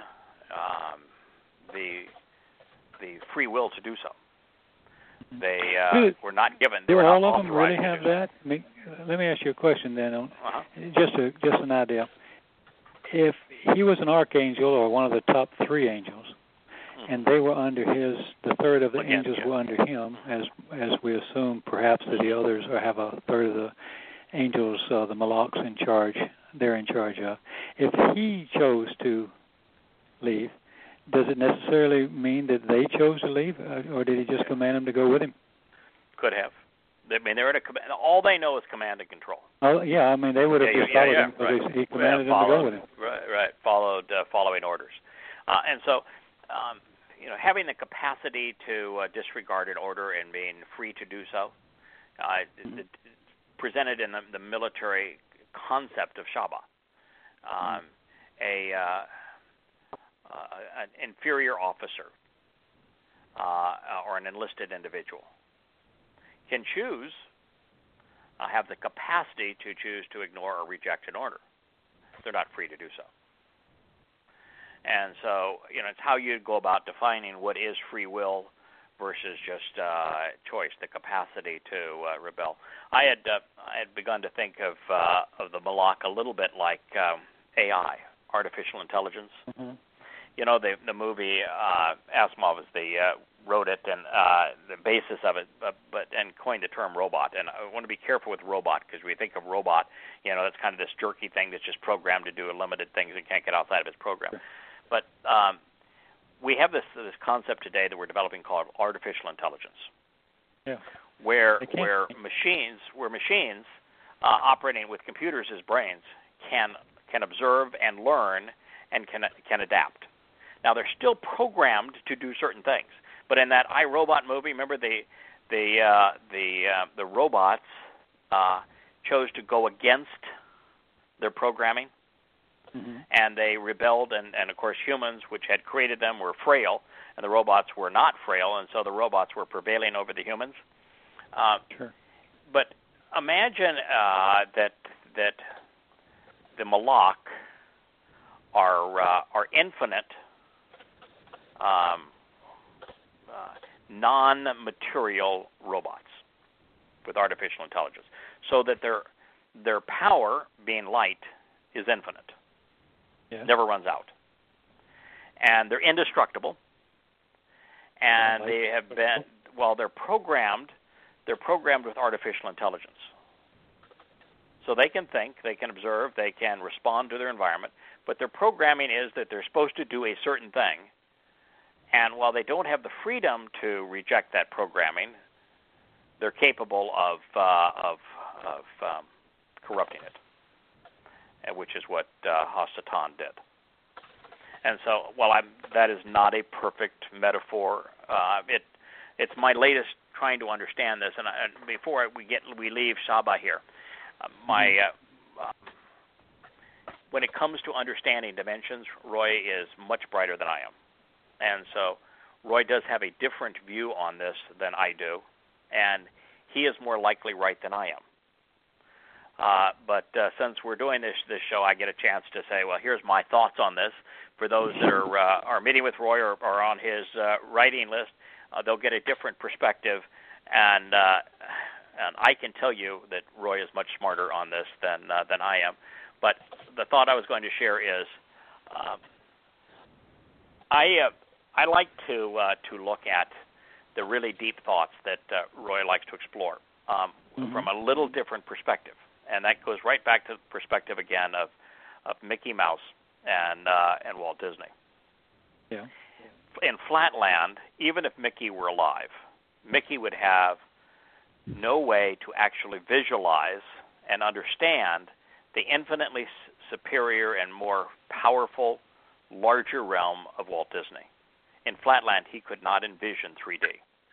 C: the free will to do so. They were not given.
D: Do all of them really have that? Let me ask you a question then. Just an idea. If he was an archangel or one of the top three angels, and they were under the third of the angels were under him, as we assume perhaps that the others have a third of the angels, the Malaks they're in charge of. If he chose to leave, does it necessarily mean that they chose to leave, or did he just command them to go with him?
C: Could have. I mean, they're at all they know is command and control.
D: Oh, yeah. I mean, they would have just followed him because he commanded them to go with him.
C: Right. Following orders, and so, having the capacity to disregard an order and being free to do so, presented in the military concept of Shabbat, an inferior officer or an enlisted individual can choose, have the capacity to choose to ignore or reject an order. They're not free to do so. And so, it's how you go about defining what is free will versus just choice, the capacity to rebel. I had begun to think of the Malak a little bit like AI, artificial intelligence.
D: Mm-hmm.
C: The movie Asimov wrote it and the basis of it, and coined the term robot. And I want to be careful with robot because we think of robot, that's kind of this jerky thing that's just programmed to do limited things and can't get outside of its program.
D: Sure.
C: But we have this concept today that we're developing called artificial intelligence.
D: Yeah.
C: Where machines operating with computers as brains can observe and learn and can adapt. Now they're still programmed to do certain things, but in that iRobot movie, remember the robots chose to go against their programming,
D: mm-hmm.
C: and they rebelled, and of course humans, which had created them, were frail, and the robots were not frail, and so the robots were prevailing over the humans.
D: Sure.
C: But imagine that the Malak are infinite, non-material robots with artificial intelligence, so that their power, being light, is infinite.
D: Yeah.
C: Never runs out, and they're indestructible. And they have been they're programmed. They're programmed with artificial intelligence. So they can think, they can observe, they can respond to their environment, but their programming is that they're supposed to do a certain thing. And while they don't have the freedom to reject that programming, they're capable of corrupting it, which is what Hasatan did. And so, that is not a perfect metaphor. It's my latest trying to understand this. And before we leave Saba here, when it comes to understanding dimensions, Roy is much brighter than I am. And so Roy does have a different view on this than I do, and he is more likely right than I am. But since we're doing this show, I get a chance to say, well, here's my thoughts on this. For those that are meeting with Roy or on his writing list, they'll get a different perspective, and I can tell you that Roy is much smarter on this than I am. But the thought I was going to share is, I like to look at the really deep thoughts that Roy likes to explore from a little different perspective, and that goes right back to the perspective again of Mickey Mouse and Walt Disney.
D: Yeah.
C: In Flatland, even if Mickey were alive, Mickey would have no way to actually visualize and understand the infinitely superior and more powerful, larger realm of Walt Disney. In Flatland, he could not envision 3D.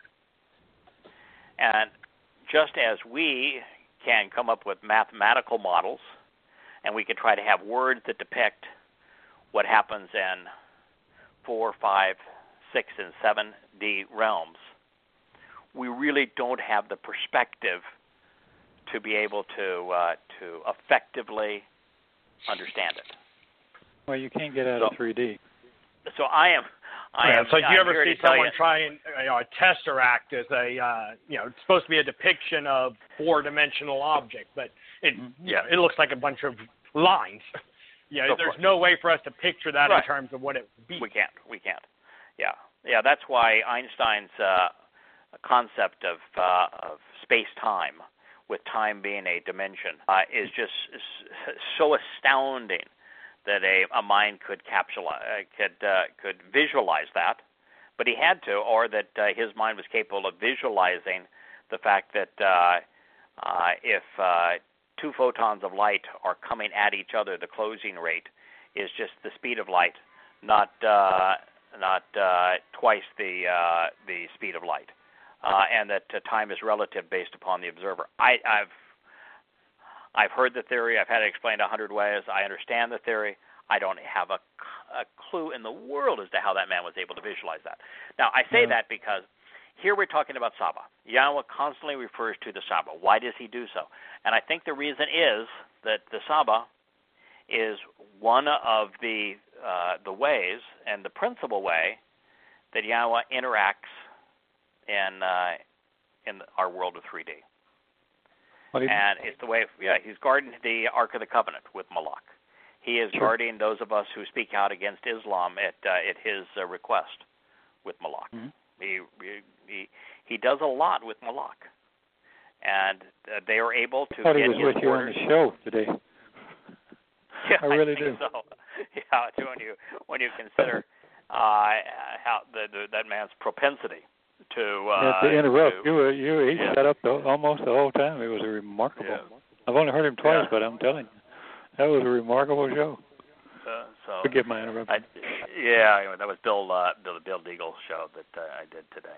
C: And just as we can come up with mathematical models, and we can try to have words that depict what happens in 4, 5, 6, and 7D realms, we really don't have the perspective to be able to effectively understand it.
D: Well, you can't get out of 3D.
C: So
E: it's like you ever see someone try and a Tesseract as it's supposed to be a depiction of four-dimensional object, but it it looks like a bunch of lines. There's no way for us to picture that in terms of what it would be.
C: We can't. Yeah. That's why Einstein's concept of space-time, with time being a dimension, is just so astounding that a mind could visualize that, but he had to, or that his mind was capable of visualizing the fact that if two photons of light are coming at each other, the closing rate is just the speed of light, not twice the speed of light, and that time is relative based upon the observer. I've heard the theory. I've had it explained 100 ways. I understand the theory. I don't have a clue in the world as to how that man was able to visualize that. Now, I say that because here we're talking about Saba. Yahweh constantly refers to the Saba. Why does he do so? And I think the reason is that the Saba is one of the ways, and the principal way, that Yahweh interacts in our world of 3D. And it's the way, he's guarding the Ark of the Covenant with Malak. He is guarding those of us who speak out against Islam at his request with Malak. He does a lot with Malak, and they are able to
D: get
C: his
D: orders. He was with you on the show today.
C: Yeah,
D: I really do.
C: So. Yeah, when you consider how that man's propensity to
D: interrupt he set up almost the whole time. It was a remarkable. Yeah. I've only heard him twice, but I'm telling you, that was a remarkable show. Forgive my interruption.
C: That was Bill Deagle's show that I did today.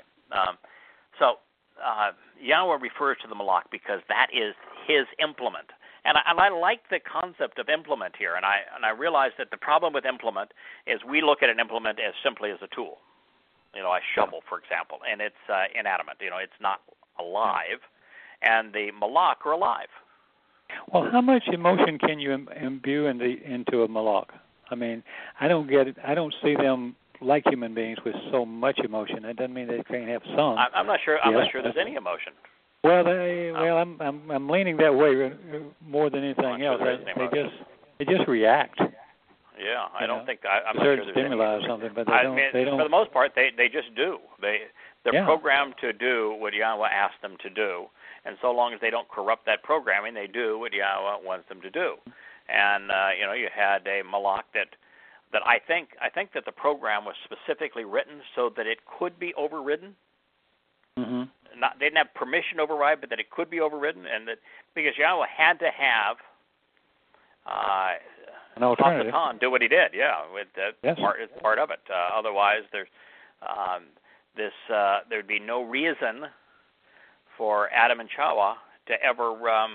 C: Yahweh refers to the Malak because that is his implement. And I like the concept of implement here, and I realize that the problem with implement is we look at an implement as simply as a tool. A shovel, for example, and it's inanimate. It's not alive, and the Malak are alive.
D: Well, how much emotion can you imbue into a Malak? I mean, I don't get it. I don't see them like human beings with so much emotion. That doesn't mean they can't have some.
C: I'm not sure. I'm not sure there's any emotion.
D: Well, I'm leaning that way more than anything else. They just react.
C: Yeah, I don't think I'm not sure there's
D: stimuli
C: any.
D: Or something, but
C: they don't. For the most part, they just do. They're
D: Yeah.
C: programmed to do what Yahweh asked them to do, and so long as they don't corrupt that programming, they do what Yahweh wants them to do. And you had a Malak that I think that the program was specifically written so that it could be overridden.
D: Mm-hmm.
C: They didn't have permission to override, but that it could be overridden, and that because Yahweh had to have
D: an alternative.
C: Satan do what he did. Yeah,
D: Yes.
C: part of it. Otherwise, there'd be no reason for Adam and Chava to ever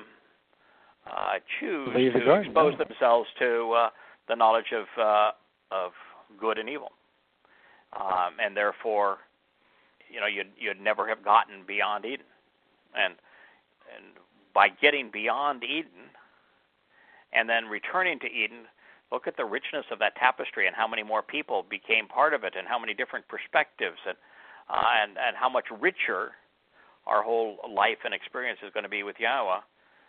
C: choose to expose themselves to the knowledge of good and evil, and therefore, you'd never have gotten beyond Eden, and by getting beyond Eden, and then returning to Eden, look at the richness of that tapestry and how many more people became part of it, and how many different perspectives, and how much richer our whole life and experience is going to be with Yahweh,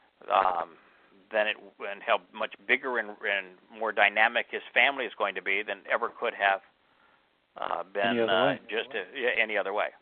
C: and how much bigger and more dynamic his family is going to be than ever could have been any other way.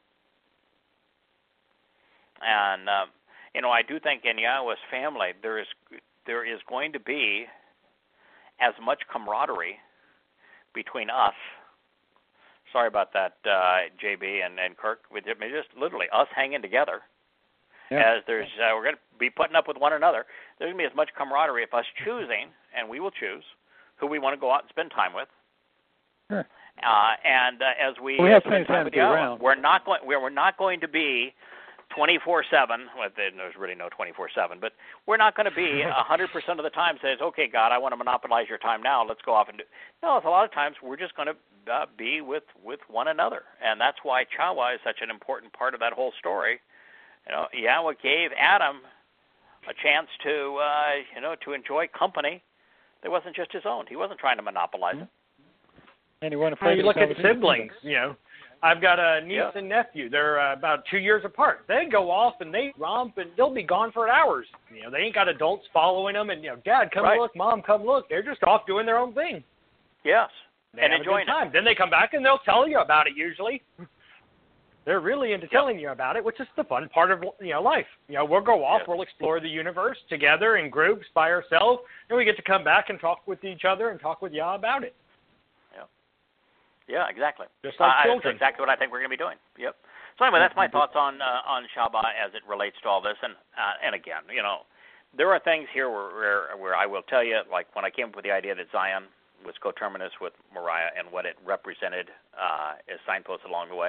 C: And I do think in Yahweh's family there is going to be as much camaraderie between us. Sorry about that, JB and Kirk. Just literally us hanging together.
D: Yeah.
C: As we're going to be putting up with one another. There's going to be as much camaraderie of us choosing, and we will choose who we want to go out and spend time with.
D: Sure.
C: And as we
D: have plenty of time to be around.
C: We're not going to be 24/7. Well, there's really no 24/7, but we're not going to be 100% of the time says, "Okay, God, I want to monopolize your time now. Let's go off and do." No, it's a lot of times we're just going to be with one another, and that's why Chava is such an important part of that whole story. Yahweh gave Adam a chance to enjoy company that wasn't just his own. He wasn't trying to monopolize it.
D: And he wasn't afraid
E: you look at siblings, I've got a niece and nephew. They're about 2 years apart. They go off and they romp, and they'll be gone for hours. They ain't got adults following them, and Dad, come look, Mom, come look. They're just off doing their own thing.
C: Yes,
E: and enjoying time. Then they come back and they'll tell you about it. Usually, they're really into telling you about it, which is the fun part of life. We'll go off, we'll explore the universe together in groups by ourselves, and we get to come back and talk with each other and talk with Yah about it.
C: Yeah, exactly.
E: Just like children.
C: That's exactly what I think we're going to be doing. Yep. So anyway, that's my thoughts on Shabbat as it relates to all this. And again, there are things here where I will tell you, like when I came up with the idea that Zion was coterminous with Moriah and what it represented as signposts along the way,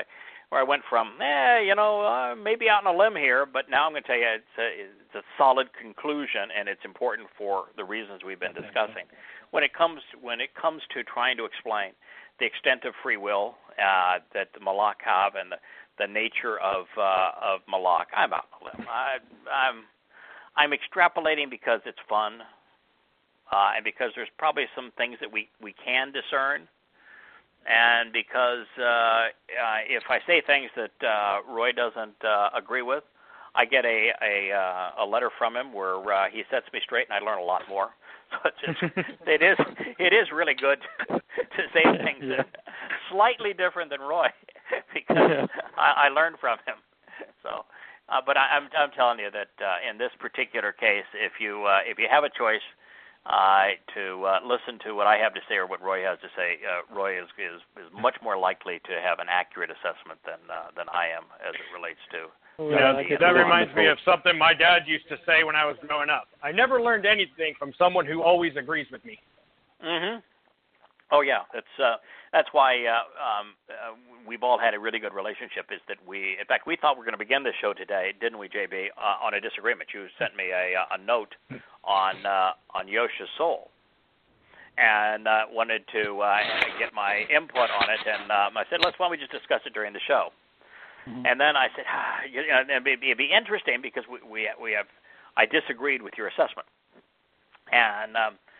C: where I went from, maybe out on a limb here, but now I'm going to tell you it's a solid conclusion, and it's important for the reasons we've been discussing. When it comes to trying to explain the extent of free will that the Malak have and the nature of Malak, I'm out on a limb. I'm extrapolating because it's fun, and because there's probably some things that we can discern. And because if I say things that Roy doesn't agree with, I get a letter from him where he sets me straight, and I learn a lot more. So it is really good to say things that slightly different than Roy, because I learned from him. So, but I'm telling you that in this particular case, if you have a choice to listen to what I have to say or what Roy has to say, Roy is much more likely to have an accurate assessment than I am as it relates to.
E: That reminds me of something my dad used to say when I was growing up. I never learned anything from someone who always agrees with me.
C: Mhm. Oh yeah, that's why we've all had a really good relationship. Is that in fact, we thought we were going to begin this show today, didn't we, JB? On a disagreement. You sent me a note on Yosha's soul, and wanted to get my input on it. And I said, why don't we just discuss it during the show? Mm-hmm. And then I said, it'd be interesting because I disagreed with your assessment, and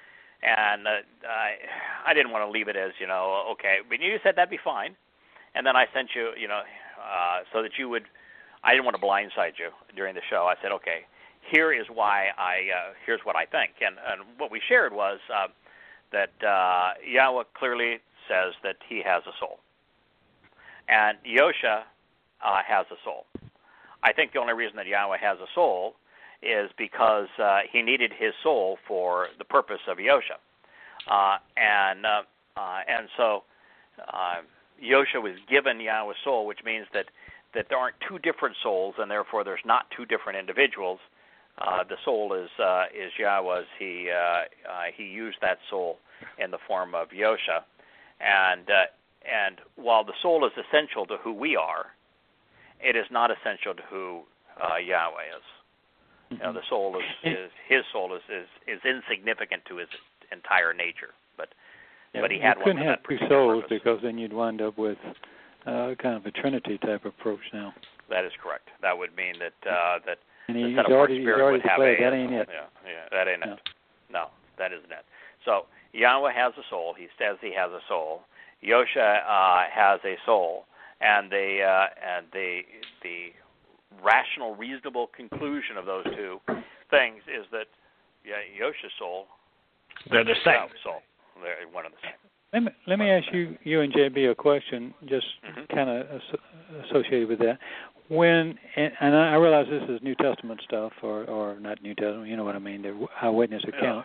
C: I didn't want to leave it as okay, but you said that'd be fine, and then I sent you so that you would. I didn't want to blindside you during the show. I said, okay, here's what I think, and what we shared was that Yahweh clearly says that he has a soul, and Yosha has a soul. I think the only reason that Yahweh has a soul is because he needed his soul for the purpose of Yosha, and so Yosha was given Yahweh's soul, which means that there aren't two different souls, and therefore there's not two different individuals. The soul is Yahweh's. He used that soul in the form of Yosha, and while the soul is essential to who we are, it is not essential to who Yahweh is. The soul his soul is insignificant to his entire nature. But he had one.
D: You couldn't have two souls because then you'd wind up with kind of a Trinity type approach now.
C: That is correct. That would mean that
D: and
C: the set-apart spirit would have
D: that ain't it.
C: Yeah, that ain't it. No, that isn't it. So Yahweh has a soul. He says he has a soul. Yosha has a soul, and the rational, reasonable conclusion of those two things is that Yosha's soul,
E: they're the same
C: soul. They're one and the same.
D: Let me ask you and JB a question, just kind of associated with that. When and I realize this is New Testament stuff, or not New Testament. You know what I mean? The eyewitness accounts.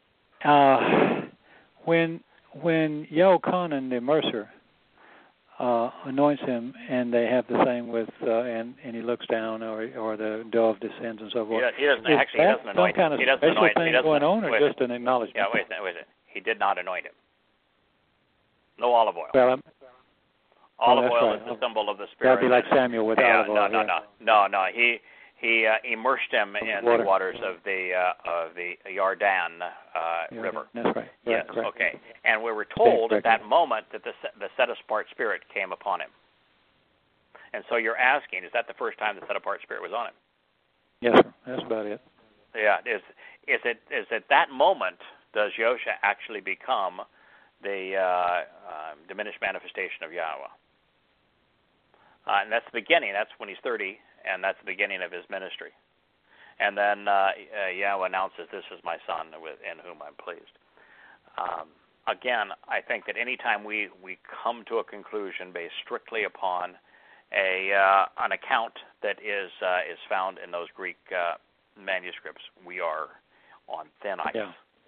D: When Yahuchanan the Mercer anoints him, and they have the thing with and he looks down, or the dove descends and so forth.
C: He doesn't anoint him.
D: Some kind of special thing going on, or just an acknowledgement?
C: Yeah, wait a minute. He did not anoint him. No olive oil.
D: Well,
C: olive oil is the symbol of the Spirit.
D: That'd be like Samuel with olive oil.
C: No. He immersed him in the waters of the Yarden River.
D: That's right.
C: Yes.
D: Correct.
C: Okay. And we were told at that moment that the set-apart Spirit came upon him. And so you're asking, is that the first time the set-apart Spirit was on him?
D: Yes, sir. That's about it.
C: Yeah. Is at that moment does Yosha actually become the diminished manifestation of Yahweh? And that's the beginning. That's when he's 30. And that's the beginning of his ministry. And then Yahweh announces, "This is my son, in whom I'm pleased." Again, I think that any time we come to a conclusion based strictly upon an account that is found in those Greek manuscripts, we are on thin ice.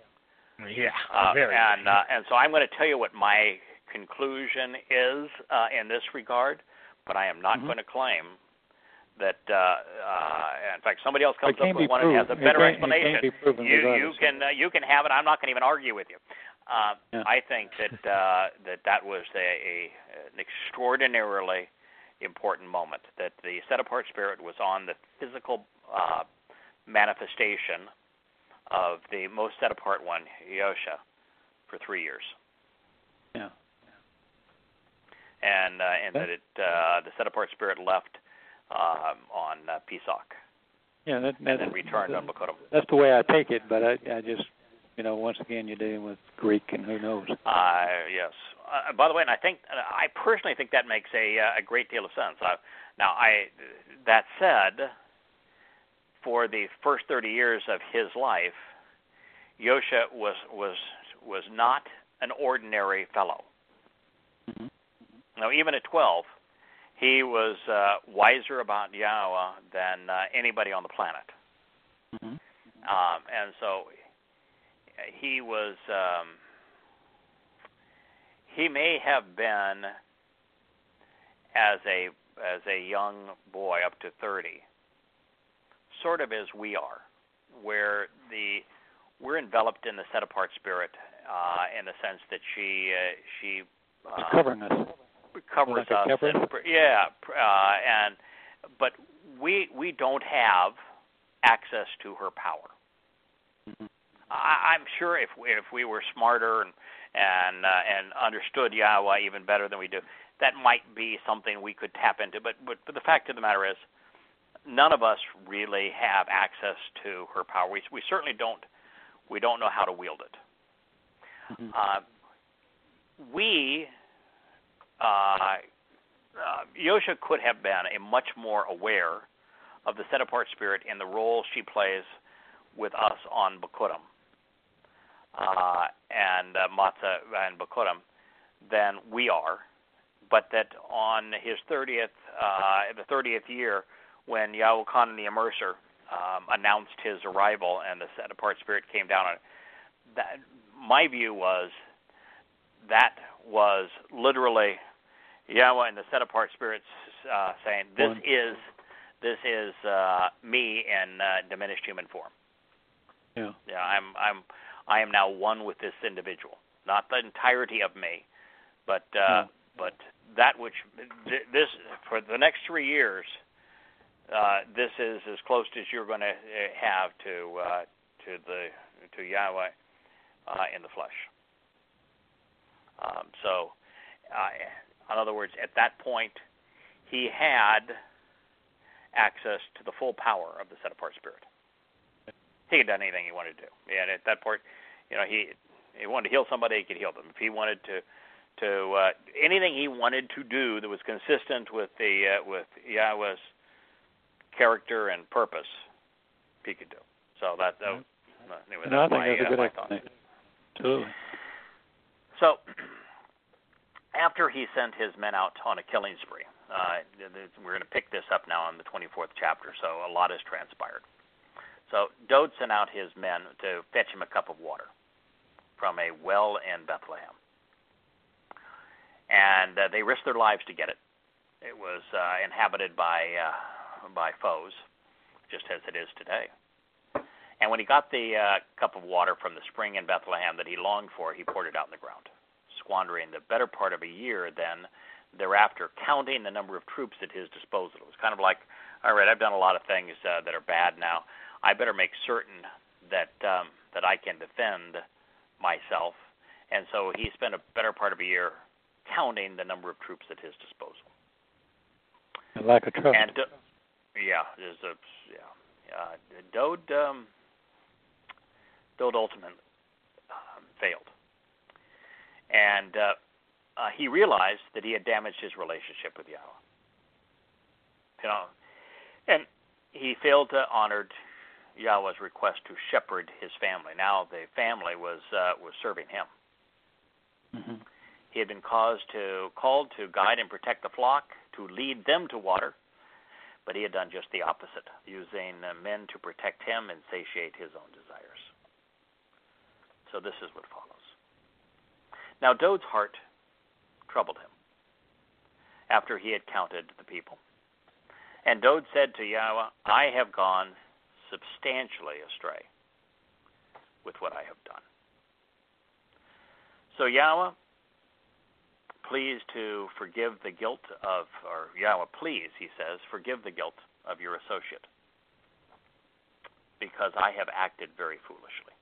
C: And so I'm going to tell you what my conclusion is in this regard, but I am not going to claim that, in fact, somebody else comes up with one and has a better explanation. You can have it. I'm not going to even argue with you. I think that was an extraordinarily important moment, that the set-apart spirit was on the physical manifestation of the most set-apart one, Yosha, for 3 years.
D: Yeah.
C: And that the set-apart spirit left on Pesach.
D: Yeah,
C: and then returned on Bikurim.
D: That's the way I take it, but I just, once again, you're dealing with Greek, and who knows?
C: Yes. By the way, and I personally think that makes a great deal of sense. That said, for the first 30 years of his life, Yosha was not an ordinary fellow.
D: Mm-hmm.
C: Now, even at 12, he was wiser about Yahweh than anybody on the planet.
D: Mm-hmm.
C: And so he was, he may have been, as a young boy up to 30, sort of as we are, where we're enveloped in the set-apart spirit in the sense that she
D: it's covering us.
C: Covers
D: like
C: us. But we don't have access to her power.
D: Mm-hmm.
C: I'm sure if we were smarter and understood Yahweh even better than we do, that might be something we could tap into. But the fact of the matter is, none of us really have access to her power. We certainly don't. We don't know how to wield it.
D: Mm-hmm.
C: Yosha could have been a much more aware of the set-apart spirit in the role she plays with us on Bikurim and Matzah and Bikurim than we are, but that on his 30th year, when Yahuchanan the Immerser announced his arrival and the set-apart spirit came down on it, my view was that was literally Yahweh and the set-apart spirits saying, "This is me in diminished human form."
D: Yeah.
C: Yeah, I am now one with this individual, not the entirety of me, but that which this for the next 3 years. This is as close as you're going to have to Yahweh in the flesh. In other words, at that point, he had access to the full power of the set-apart spirit. He could have done anything he wanted to do. And at that point, he wanted to heal somebody, he could heal them. If he wanted to anything he wanted to do that was consistent with with Yahweh's character and purpose, he could do. So that anyway,
D: I think that's a good explanation. Absolutely.
C: So after he sent his men out on a killing spree, we're going to pick this up now in the 24th chapter, so a lot has transpired. So Dode sent out his men to fetch him a cup of water from a well in Bethlehem. And they risked their lives to get it. It was inhabited by foes, just as it is today. And when he got the cup of water from the spring in Bethlehem that he longed for, he poured it out in the ground, squandering the better part of a year then thereafter, counting the number of troops at his disposal. It was kind of like, all right, I've done a lot of things that are bad now. I better make certain that I can defend myself. And so he spent a better part of a year counting the number of troops at his disposal.
D: A lack of trust.
C: And Dode ultimately failed, and he realized that he had damaged his relationship with Yahweh. And he failed to honor Yahweh's request to shepherd his family. Now the family was serving him.
D: Mm-hmm.
C: He had been called to guide and protect the flock, to lead them to water, but he had done just the opposite, using men to protect him and satiate his own desires. So this is what follows. Now Dode's heart troubled him after he had counted the people. And Dode said to Yahweh, I have gone substantially astray with what I have done. So Yahweh please to forgive the guilt of, or Yahweh, please, he says, forgive the guilt of your associate, because I have acted very foolishly.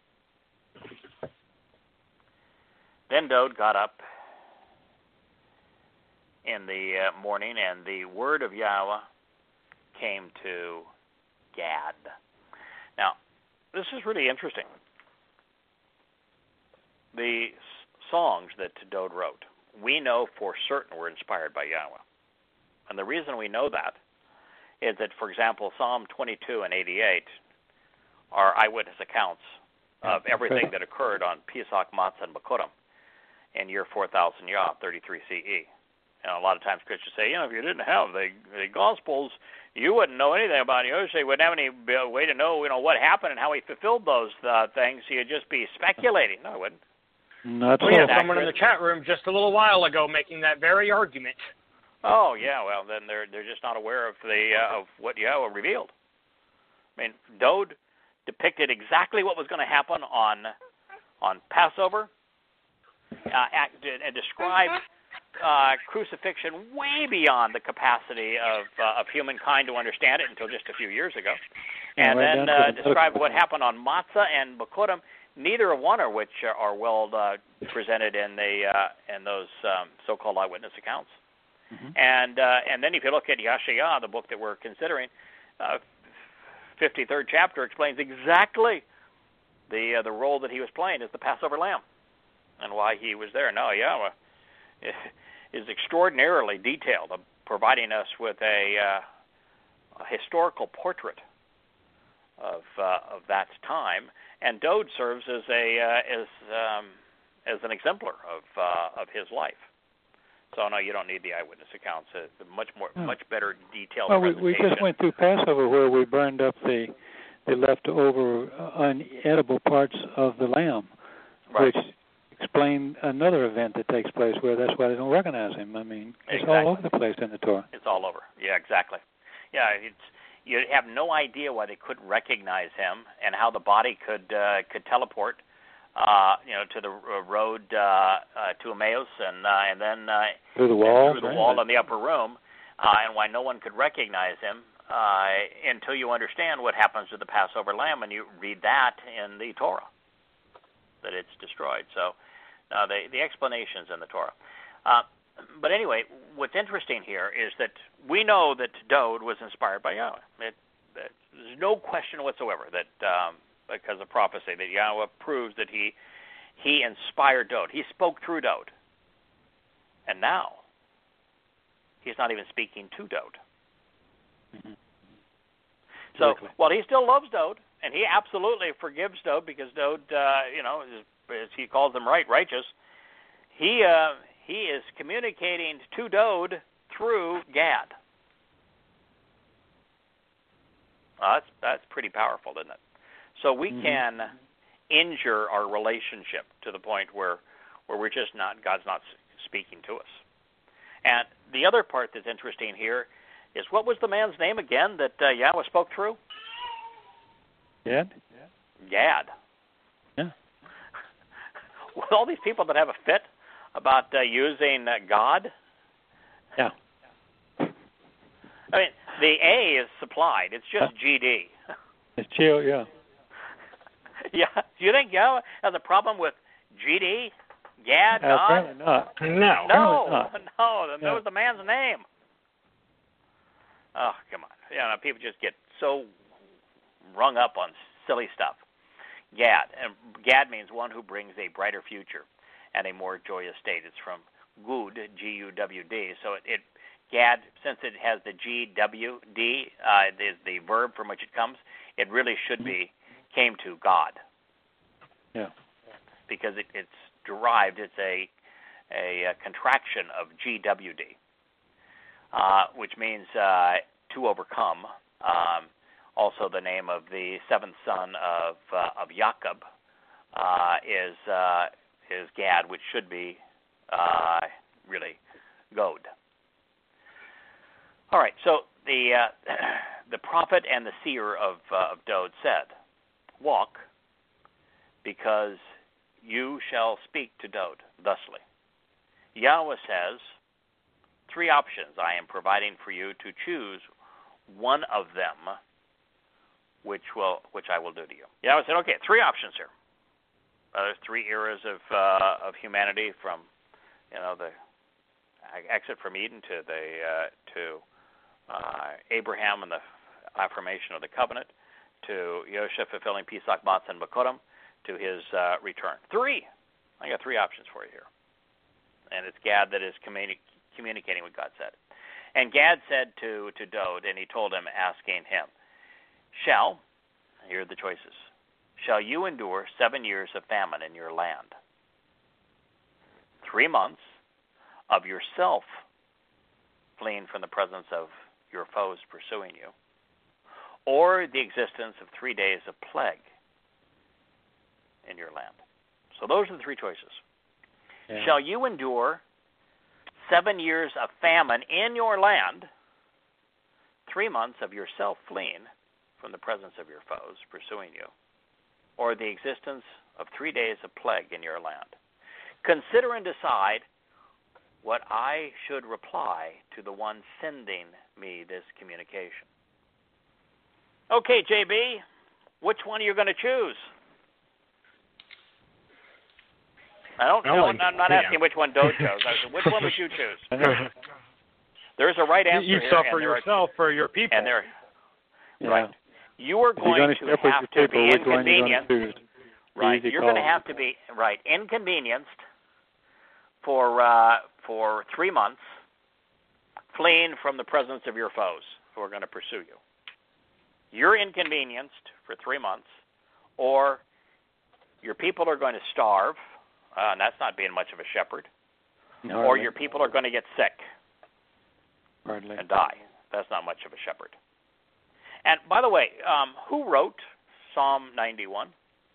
C: Then Dode got up in the morning, and the word of Yahweh came to Gad. Now, this is really interesting. The songs that Dode wrote, we know for certain were inspired by Yahweh. And the reason we know that is that, for example, Psalm 22 and 88 are eyewitness accounts of everything that occurred on Pesach, Matzah, and Bekurim in year 4000 Yah, 33 CE. And a lot of times Christians say, if you didn't have the Gospels, you wouldn't know anything about Yosef. You wouldn't have any way to know, what happened and how he fulfilled those things. You'd just be speculating. No, I wouldn't.
D: Not
E: we had someone in the chat room just a little while ago making that very argument.
C: Oh yeah, well then they're just not aware of of what Yahweh revealed. I mean, Dode depicted exactly what was going to happen on Passover, and described crucifixion way beyond the capacity of humankind to understand it until just a few years ago, and then described what happened on Matzah and Bekurim. Neither of one of which are well presented in those so-called eyewitness accounts. Mm-hmm. And then if you look at Yashayah, the book that we're considering, 53rd chapter explains exactly the role that he was playing as the Passover lamb and why he was there. Now, Yahweh is extraordinarily detailed, providing us with a historical portrait of that time. And Dode serves as an exemplar of his life. So no, you don't need the eyewitness accounts. Much better detailed.
D: Well, we just went through Passover where we burned up the leftover unedible parts of the lamb, right, which explained another event that takes place where that's why they don't recognize him. I mean, it's exactly all over the place in the Torah.
C: It's all over. Yeah, exactly. Yeah, you have no idea why they couldn't recognize him and how the body could teleport, to the road to Emmaus and then
D: through the wall
C: in the upper room, and why no one could recognize him until you understand what happens to the Passover lamb, and you read that in the Torah, that it's destroyed. So the explanation's in the Torah. But anyway, what's interesting here is that we know that Dode was inspired by Yahweh. There's no question whatsoever that because of prophecy that Yahweh proves that he inspired Dode. He spoke through Dode. And now he's not even speaking to Dode. Mm-hmm. So while he still loves Dode, and he absolutely forgives Dode because Dode, as he calls them righteous, he is communicating to Dode through Gad. That's pretty powerful, isn't it? So we can injure our relationship to the point where we're just God's not speaking to us. And the other part that's interesting here is, what was the man's name again that Yahweh spoke through?
D: Gad.
C: Gad.
D: Yeah.
C: With all these people that have a fit about using God.
D: Yeah.
C: I mean, the A is supplied. It's just GD.
D: It's chill, yeah.
C: Yeah. Do you think Yahweh has a problem with GD? Gad?
D: Apparently not.
C: No. That was the man's name. Oh, come on. People just get so rung up on silly stuff. Gad. And Gad means one who brings a brighter future and a more joyous state. It's from Gud, G-U-W-D. So Gad, since it has the G-W-D, the verb from which it comes, it really should be came to God.
D: Yeah.
C: Because it's derived, it's a contraction of G-W-D, which means to overcome. Also, the name of the seventh son of Jacob is Gad, which should be really God. All right, so the prophet and the seer of Dode said, "Walk, because you shall speak to Dode thusly. Yahweh says, 3 options I am providing for you to choose one of them, which I will do to you. Yahweh said, okay, 3 options here. There's 3 eras of humanity from, the exit from Eden to Abraham and the affirmation of the covenant, to Yosha fulfilling Pesach, Matzah, and Bikurim, to his return. 3. I got 3 options for you here. And it's Gad that is communicating what God said. And Gad said to Dod, and he told him, asking him, here are the choices, shall you endure 7 years of famine in your land? 3 months of yourself fleeing from the presence of your foes pursuing you, or the existence of 3 days of plague in your land? So those are the 3 choices. Yeah. Shall you endure 7 years of famine in your land, 3 months of yourself fleeing from the presence of your foes pursuing you, or the existence of 3 days of plague in your land? Consider and decide what I should reply to the one sending me this communication. Okay, JB, which one are you going to choose? I'm not asking which one Dode chose. I said, which one would you choose? There's a right answer
E: you
C: here.
E: You suffer yourself for your people.
C: Right. You are going to have to be inconvenienced. Right. You're going to have to be inconvenienced for 3 months, fleeing from the presence of your foes who are going to pursue you. You're inconvenienced for 3 months, or your people are going to starve, and that's not being much of a shepherd, or your people are going to get sick and die. That's not much of a shepherd. And by the way, who wrote Psalm 91?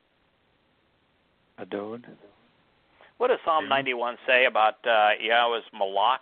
D: Dode.
C: What does Psalm 91 say about Yahweh's malach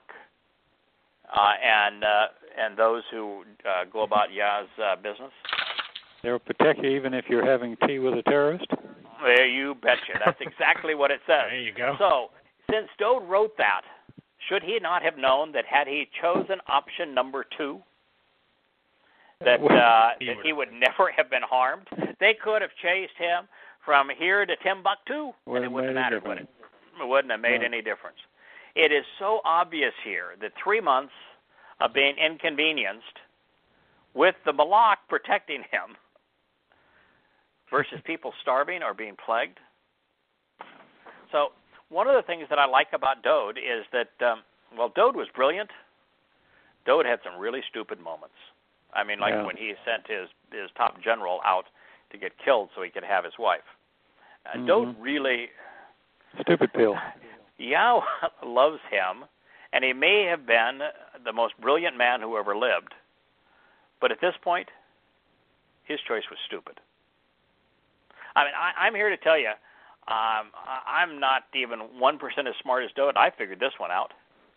C: and those who go about Yah's business?
D: They'll protect you even if you're having tea with a terrorist?
C: There you betcha. That's exactly what it says.
E: There you go.
C: So, since Dode wrote that, should he not have known that had he chosen option number 2, that he would never have been harmed? They could have chased him from here to Timbuktu, and it wouldn't have mattered, would it? It wouldn't have made any difference. It is so obvious here that 3 months of being inconvenienced with the malach protecting him versus people starving or being plagued. So one of the things that I like about Dode is that, Dode was brilliant. Dode had some really stupid moments. I mean, when he sent his top general out to get killed so he could have his wife. Dode really...
D: Stupid pill.
C: Yahweh loves him, and he may have been the most brilliant man who ever lived. But at this point, his choice was stupid. I mean, I'm here to tell you, I'm not even 1% as smart as Dode. I figured this one out.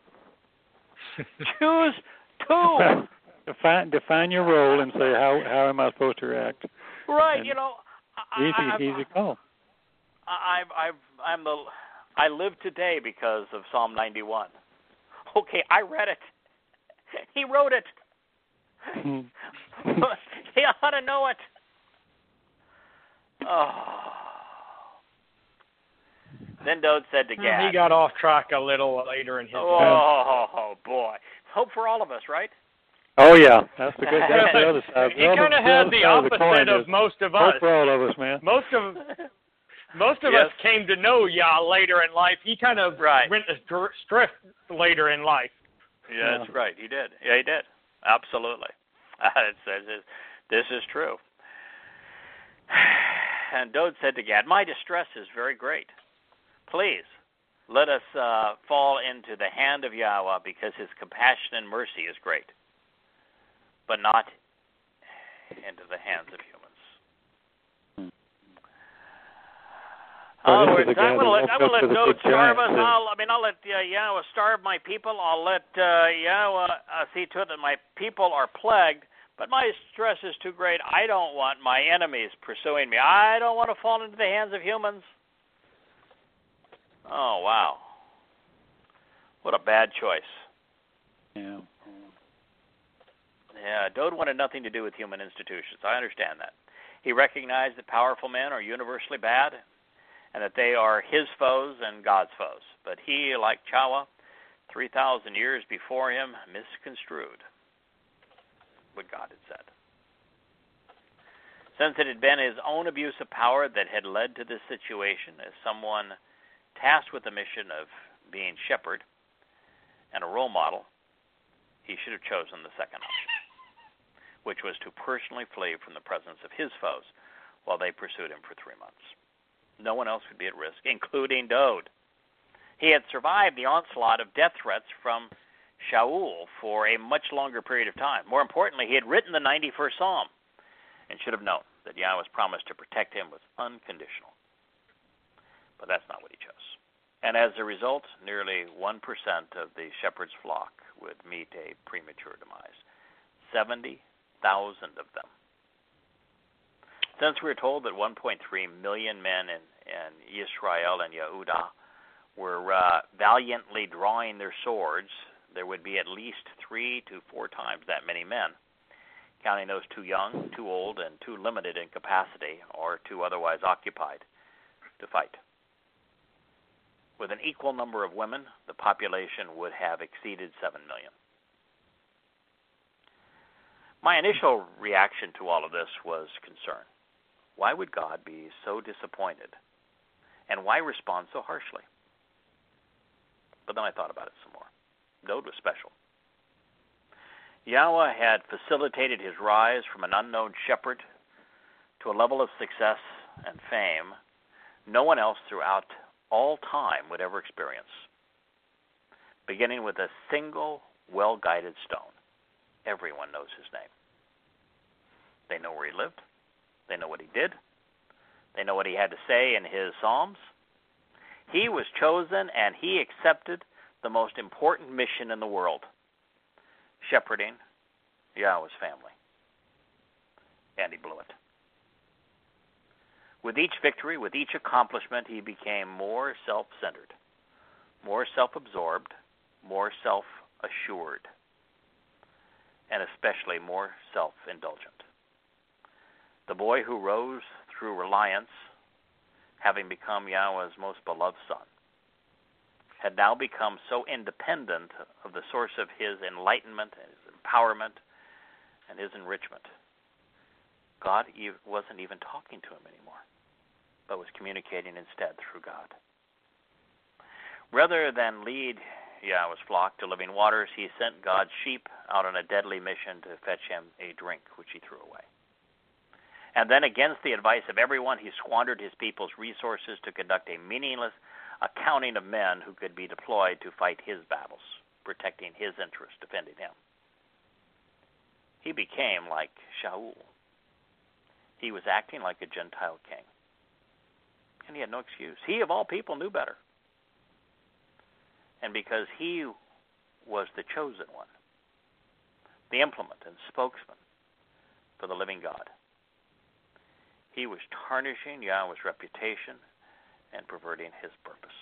C: Choose 2.
D: Define your role and say how am I supposed to react?
C: Right,
D: and easy call.
C: I live today because of Psalm 91. Okay, I read it. He wrote it. He ought to know it. Oh. Then Dode said to Gad.
E: He got off track a little later in his
C: Oh, boy. Hope for all of us, right?
D: Oh, yeah. That's the other side.
E: He kind of had the opposite of most of us.
D: Hope for all of us, man.
E: Most of us came to know Yah later in life. He kind of went astray later in life.
C: Yeah, that's right. He did. Yeah, he did. Absolutely. This is true. And Dode said to Gad, my distress is very great. Please, let us fall into the hand of Yahweh, because his compassion and mercy is great, but not into the hands of humans. I'm going to let Dode starve us. I'll let Yahweh starve my people. I'll let Yahweh see to it that my people are plagued. But my stress is too great. I don't want my enemies pursuing me. I don't want to fall into the hands of humans. Oh, wow. What a bad choice.
D: Yeah.
C: Yeah, Dode wanted nothing to do with human institutions. I understand that. He recognized that powerful men are universally bad and that they are his foes and God's foes. But he, like Chawa, 3,000 years before him, misconstrued what God had said. Since it had been his own abuse of power that had led to this situation, as someone tasked with the mission of being shepherd and a role model, he should have chosen the second option, which was to personally flee from the presence of his foes while they pursued him for 3 months. No one else would be at risk, including Dode. He had survived the onslaught of death threats from Shaul for a much longer period of time. More importantly, he had written the 91st Psalm and should have known that Yahweh's promise to protect him was unconditional. But that's not what he chose. And as a result, nearly 1% of the shepherd's flock would meet a premature demise. 70,000 of them. Since we're told that 1.3 million men in Israel and Yehudah were valiantly drawing their swords, there would be at least 3 to 4 times that many men, counting those too young, too old, and too limited in capacity, or too otherwise occupied to fight. With an equal number of women, the population would have exceeded 7 million. My initial reaction to all of this was concern. Why would God be so disappointed? And why respond so harshly? But then I thought about it some more. Dode was special. Yahweh had facilitated his rise from an unknown shepherd to a level of success and fame no one else throughout all time would ever experience. Beginning with a single well-guided stone. Everyone knows his name. They know where he lived. They know what he did. They know what he had to say in his Psalms. He was chosen and he accepted the most important mission in the world, shepherding Yahweh's family. And he blew it. With each victory, with each accomplishment, he became more self-centered, more self-absorbed, more self-assured, and especially more self-indulgent. The boy who rose through reliance, having become Yahweh's most beloved son, had now become so independent of the source of his enlightenment and his empowerment and his enrichment. God wasn't even talking to him anymore, but was communicating instead through God. Rather than lead Yahweh's flock to living waters, he sent God's sheep out on a deadly mission to fetch him a drink, which he threw away. And then, against the advice of everyone, he squandered his people's resources to conduct a meaningless accounting of men who could be deployed to fight his battles, protecting his interests, defending him. He became like Shaul. He was acting like a Gentile king. And he had no excuse. He, of all people, knew better. And because he was the chosen one, the implement and spokesman for the living God, he was tarnishing Yahweh's reputation and perverting his purpose.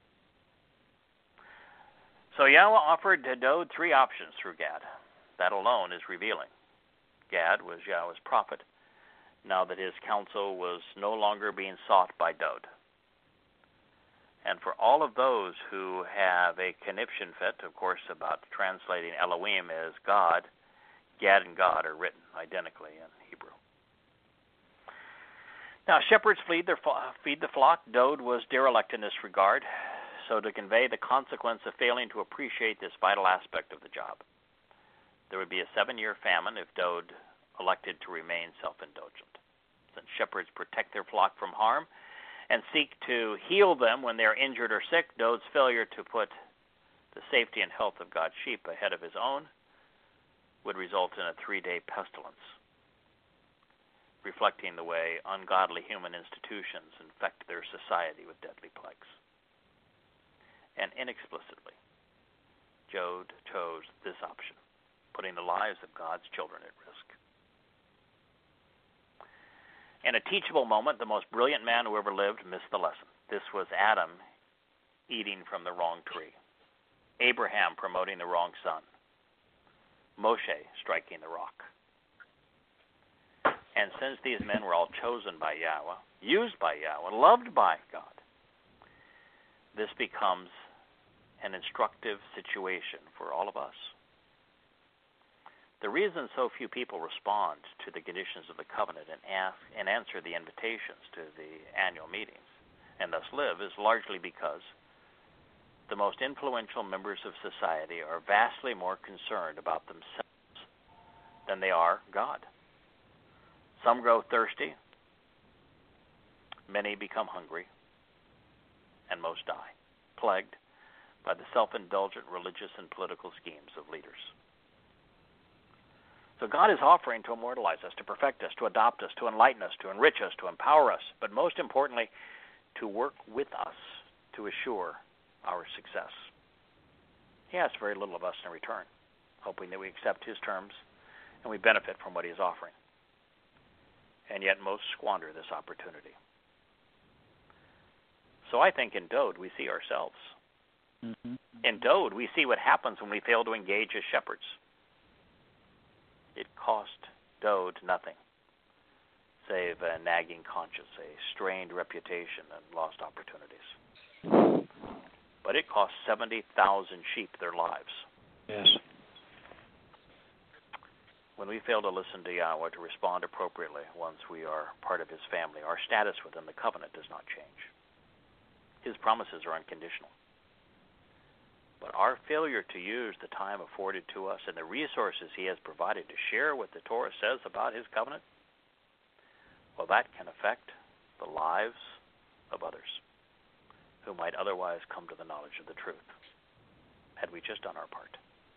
C: So Yahweh offered to Dode 3 options through Gad. That alone is revealing. Gad was Yahweh's prophet, now that his counsel was no longer being sought by Dode. And for all of those who have a conniption fit, of course, about translating Elohim as God, Gad and God are written identically in Hebrew. Now, shepherds feed the flock. Dode was derelict in this regard, so to convey the consequence of failing to appreciate this vital aspect of the job, there would be a 7-year famine if Dode elected to remain self-indulgent. Since shepherds protect their flock from harm and seek to heal them when they are injured or sick, Dode's failure to put the safety and health of God's sheep ahead of his own would result in a 3-day pestilence, reflecting the way ungodly human institutions infect their society with deadly plagues. And inexplicably, Dode chose this option, putting the lives of God's children at risk. In a teachable moment, the most brilliant man who ever lived missed the lesson. This was Adam eating from the wrong tree. Abraham promoting the wrong son, Moshe striking the rock. And since these men were all chosen by Yahweh, used by Yahweh, loved by God, this becomes an instructive situation for all of us. The reason so few people respond to the conditions of the covenant and answer the invitations to the annual meetings and thus live is largely because the most influential members of society are vastly more concerned about themselves than they are God. Some grow thirsty, many become hungry, and most die, plagued by the self-indulgent religious and political schemes of leaders. So God is offering to immortalize us, to perfect us, to adopt us, to enlighten us, to enrich us, to empower us, but most importantly, to work with us to assure our success. He asks very little of us in return, hoping that we accept his terms and we benefit from what he is offering. And yet most squander this opportunity. So I think in Dode we see ourselves. Mm-hmm. In Dode we see what happens when we fail to engage as shepherds. It cost Dode nothing, save a nagging conscience, a strained reputation, and lost opportunities. But it cost 70,000 sheep their lives.
D: Yes.
C: When we fail to listen to Yahweh, to respond appropriately once we are part of his family, our status within the covenant does not change. His promises are unconditional. But our failure to use the time afforded to us and the resources he has provided to share what the Torah says about his covenant, well, that can affect the lives of others who might otherwise come to the knowledge of the truth, had we just done our part.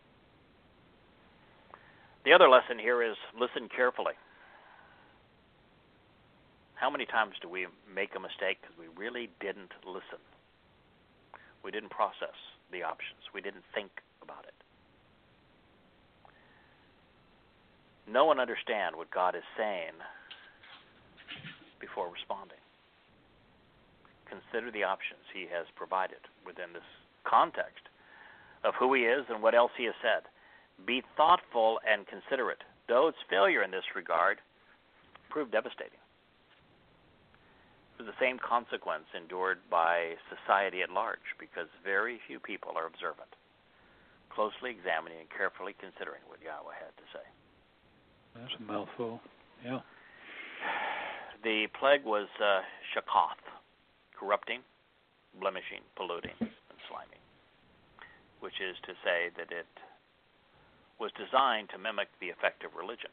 C: The other lesson here is listen carefully. How many times do we make a mistake because we really didn't listen? We didn't process the options. We didn't think about it. Know and understand what God is saying before responding. Consider the options he has provided within this context of who he is and what else he has said. Be thoughtful and considerate. Dode's failure in this regard proved devastating. It was the same consequence endured by society at large because very few people are observant, closely examining and carefully considering what Yahweh had to say.
D: That's a mouthful. Yeah.
C: The plague was shakath, corrupting, blemishing, polluting, and sliming, which is to say that it was designed to mimic the effect of religion.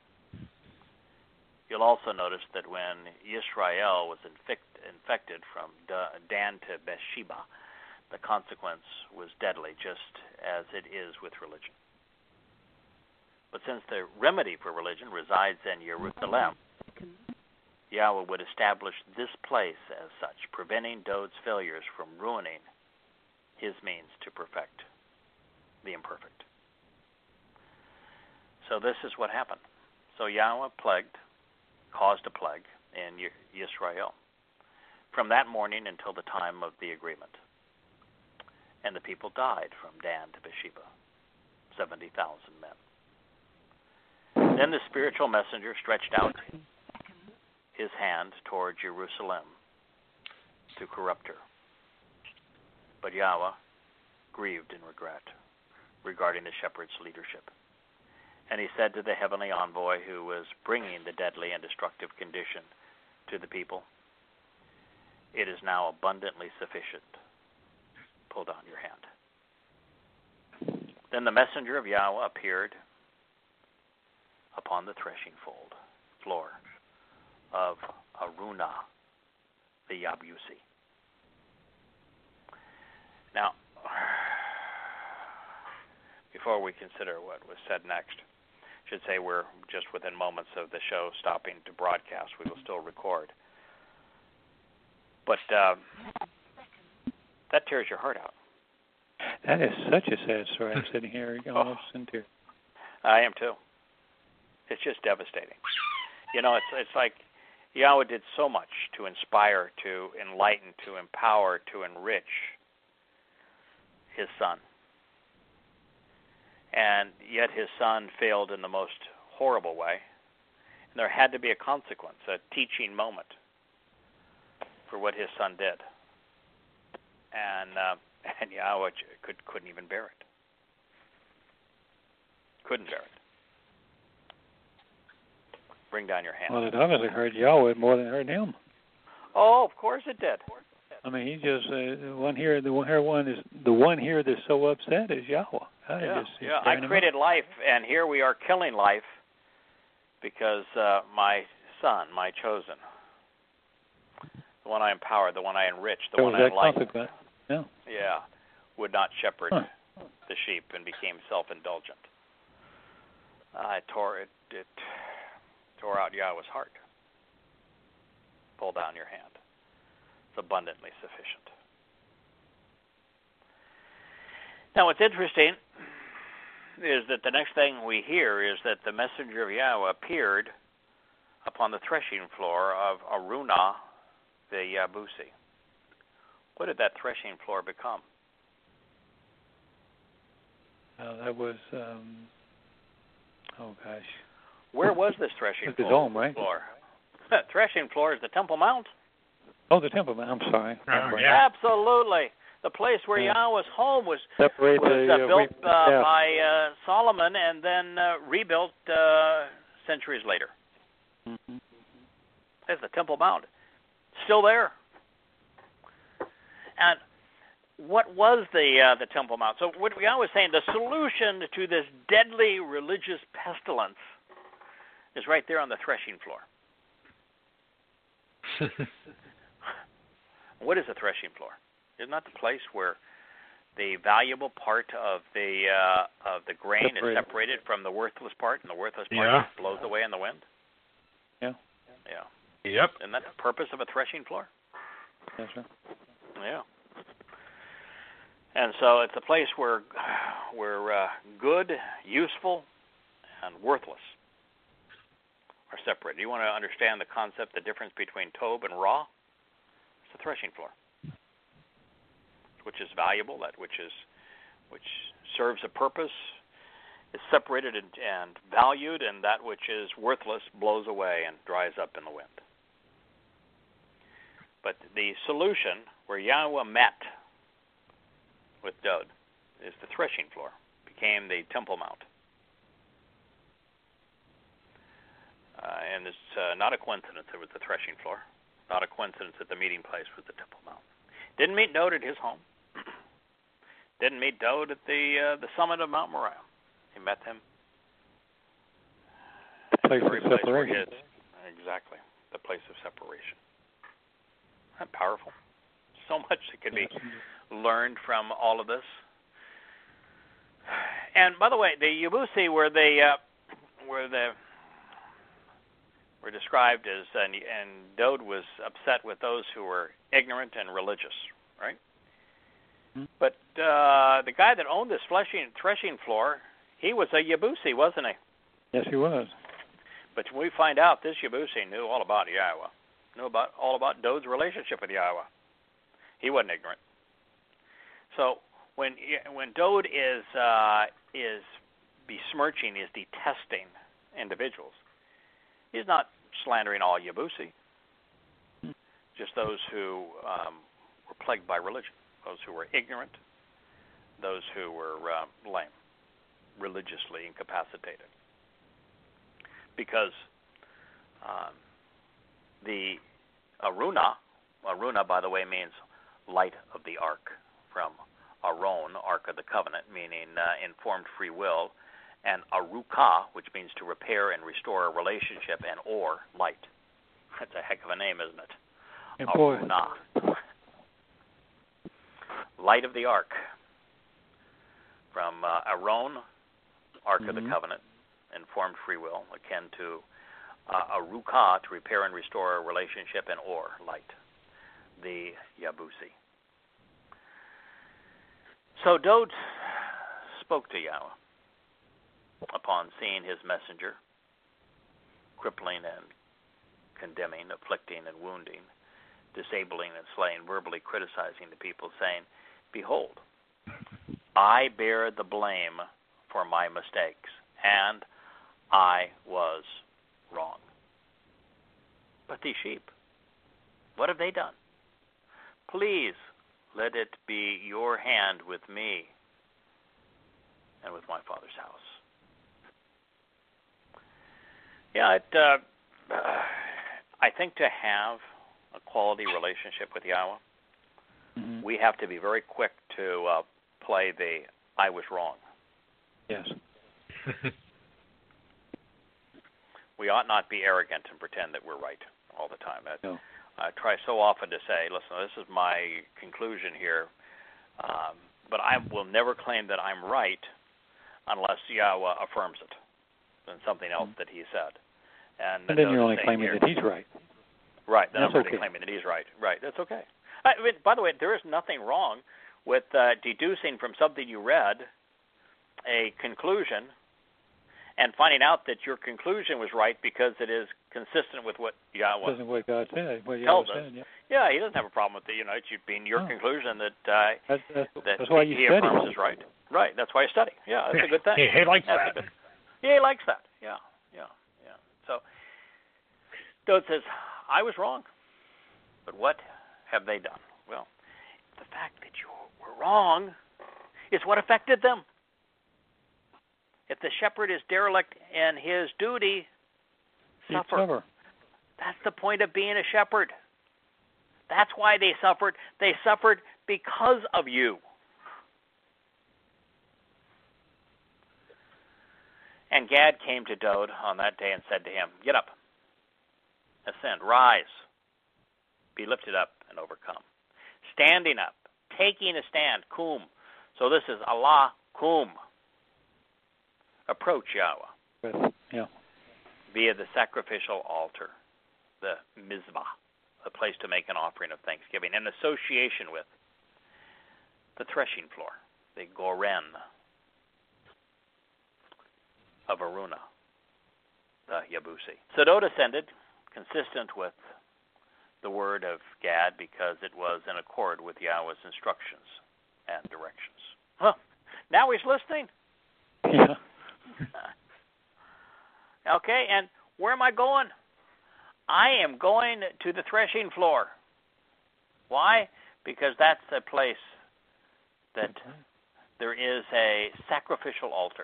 C: You'll also notice that when Yisrael was infected from Dan to Bathsheba, the consequence was deadly, just as it is with religion. But since the remedy for religion resides in Jerusalem, Yahweh would establish this place as such, preventing Dode's failures from ruining his means to perfect the imperfect. So this is what happened. So Yahweh caused a plague in Yisrael from that morning until the time of the agreement. And the people died from Dan to Bathsheba, 70,000 men. Then the spiritual messenger stretched out his hand toward Jerusalem to corrupt her. But Yahweh grieved in regret regarding the shepherd's leadership. And he said to the heavenly envoy who was bringing the deadly and destructive condition to the people, "It is now abundantly sufficient. Pull down your hand." Then the messenger of Yahweh appeared upon the threshing floor of Aruna, the Yabusi. Now, before we consider what was said next, I should say we're just within moments of the show stopping to broadcast. We will still record. But that tears your heart out.
D: That is such a sad story. I'm sitting here almost in tears.
C: I am too. It's just devastating. You know, it's like Yahweh did so much to inspire, to enlighten, to empower, to enrich his son. and yet his son failed in the most horrible way. And there had to be a consequence, a teaching moment for what his son did. And Yahweh couldn't even bear it. Couldn't bear it. Bring down your hand.
D: Well, it obviously hurt Yahweh more than it hurt him.
C: Oh, of course it did.
D: I mean, he just the one here that's so upset is Yahweh.
C: I created life, and here we are killing life because my son, my chosen, the one I empowered, the one I enriched, the one I enlightened, would not shepherd the sheep and became self-indulgent. It tore out Yahweh's heart. Pull down your hand. It's abundantly sufficient. Now, what's interesting is that the next thing we hear is that the messenger of Yahweh appeared upon the threshing floor of Araunah the Yabusi. What did that threshing floor become?
D: That was,
C: Where was this threshing floor?
D: The dome, right?
C: Threshing floor is the Temple Mount.
D: Oh, the Temple Mount. I'm sorry.
C: Absolutely. The place where Yahweh's home was built by Solomon and then rebuilt centuries later.
D: Mm-hmm.
C: There's the Temple Mount. Still there. And what was the Temple Mount? So what Yahweh was saying, the solution to this deadly religious pestilence is right there on the threshing floor. What is a threshing floor? Isn't that the place where the valuable part of the grain is separated from the worthless part, and the worthless part blows away in the wind?
D: Yeah.
E: Yep.
C: Isn't that the purpose of a threshing floor?
D: Yes, sir.
C: Yeah. And so it's a place where good, useful, and worthless are separated. Do you want to understand the concept, the difference between Tob and Ra? It's the threshing floor. Which is valuable, that which serves a purpose, is separated and valued, and that which is worthless blows away and dries up in the wind. But the solution where Yahweh met with Dod is the threshing floor, became the Temple Mount. And it's not a coincidence it was the threshing floor, not a coincidence that the meeting place was the Temple Mount. Didn't meet Dod at his home. Didn't meet Dod at the summit of Mount Moriah. He met him.
D: The place of separation.
C: Exactly. The place of separation. Isn't that powerful? So much that can be learned from all of this. And by the way, the Yabusi were described as, and Dod was upset with those who were ignorant and religious, right? But the guy that owned this threshing floor, he was a Yabusi, wasn't he?
D: Yes, he was.
C: But we find out this Yabusi knew all about Yahweh, knew all about Dod's relationship with Yahweh. He wasn't ignorant. So when Dod is besmirching, is detesting individuals, he's not slandering all Yabusi, just those who were plagued by religion. Those who were ignorant, those who were lame, religiously incapacitated. Because the Araunah, by the way, means light of the ark, from Aron, Ark of the Covenant, meaning informed free will, and Arukah, which means to repair and restore a relationship, and Or, light. That's a heck of a name, isn't it? Araunah. Light of the Ark, from Aron, Ark of the Covenant, informed free will, akin to Arukah, to repair and restore a relationship, and Or, light, the Yabusi. So Dod spoke to Yahweh upon seeing his messenger, crippling and condemning, afflicting and wounding, disabling and slaying, verbally criticizing the people, saying, "Behold, I bear the blame for my mistakes, and I was wrong. But these sheep, what have they done? Please let it be your hand with me and with my Father's house. Yeah, I think to have a quality relationship with Yahweh, we have to be very quick to play the I was wrong.
D: Yes.
C: We ought not be arrogant and pretend that we're right all the time.
D: No.
C: I try so often to say, listen, this is my conclusion here, but I will never claim that I'm right unless Yahweh affirms it than something else that he said. And
D: then you're only claiming that he's right.
C: Right. Then
D: that's
C: I'm really
D: okay.
C: claiming that he's right. Right. That's okay. I mean, by the way, there is nothing wrong with deducing from something you read a conclusion and finding out that your conclusion was right because it is consistent with what Yahweh
D: Doesn't what God said. What
C: tells
D: Yahweh
C: us.
D: said,
C: Yeah, he doesn't have a problem with it. It should be your conclusion that
D: that's why you
C: he
D: study.
C: affirms is right. Right. That's why you study. Yeah, that's a good thing.
E: He likes that.
C: Yeah, he likes that. Yeah. So, Dode says, I was wrong. But what have they done? Well, the fact that you were wrong is what affected them. If the shepherd is derelict in his duty, suffer. That's the point of being a shepherd. That's why they suffered. They suffered because of you. And Gad came to Dode on that day and said to him, get up, ascend, rise, be lifted up and overcome. Standing up, taking a stand, kum. So this is Allah, kum. Approach Yahweh via the sacrificial altar, the mizbah, a place to make an offering of thanksgiving, in association with the threshing floor, the goren of Aruna, the Yabusi. So Dode ascended, consistent with the word of Gad, because it was in accord with Yahweh's instructions and directions. Huh. Now he's listening.
D: Yeah.
C: Okay, and where am I going? I am going to the threshing floor. Why? Because that's a place that there is a sacrificial altar.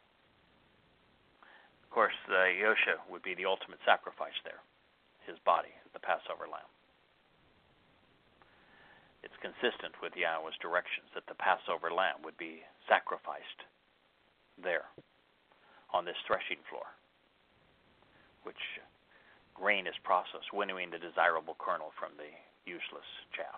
C: Of course, the Yosha would be the ultimate sacrifice there, his body, the Passover lamb. It's consistent with Yahweh's directions that the Passover lamb would be sacrificed there on this threshing floor, which grain is processed, winnowing the desirable kernel from the useless chaff.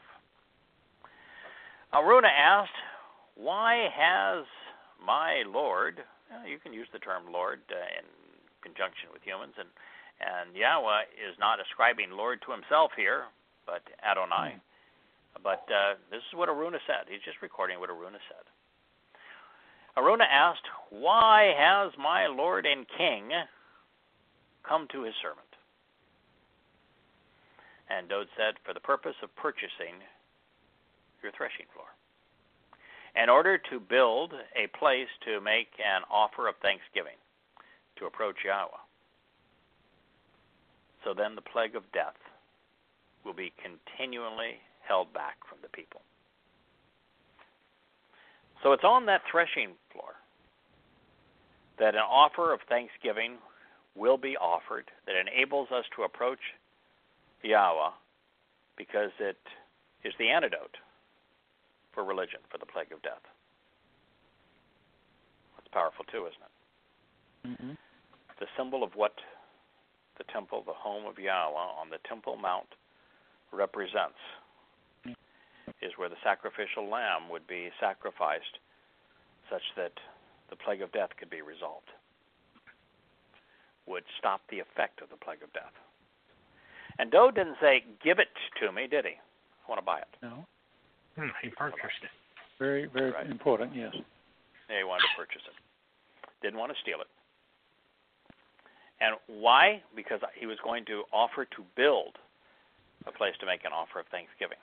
C: Aruna asked, why has my Lord, you can use the term Lord in conjunction with humans, and Yahweh is not ascribing Lord to himself here, but Adonai. But this is what Aruna said. He's just recording what Aruna said. Aruna asked, why has my Lord and King come to his servant? And Dode said, for the purpose of purchasing your threshing floor, in order to build a place to make an offer of thanksgiving, to approach Yahweh. So then the plague of death will be continually held back from the people. So it's on that threshing floor that an offer of thanksgiving will be offered that enables us to approach Yahweh, because it is the antidote for religion, for the plague of death. That's powerful too, isn't it?
D: Mm-hmm.
C: The symbol of what the temple, the home of Yahweh on the Temple Mount represents is where the sacrificial lamb would be sacrificed such that the plague of death could be resolved, would stop the effect of the plague of death. And Dode didn't say, give it to me, did he? I want to buy it.
D: No.
E: He purchased it.
D: Very, very important, yes.
C: Yeah, he wanted to purchase it. Didn't want to steal it. And why? Because he was going to offer to build a place to make an offer of thanksgiving.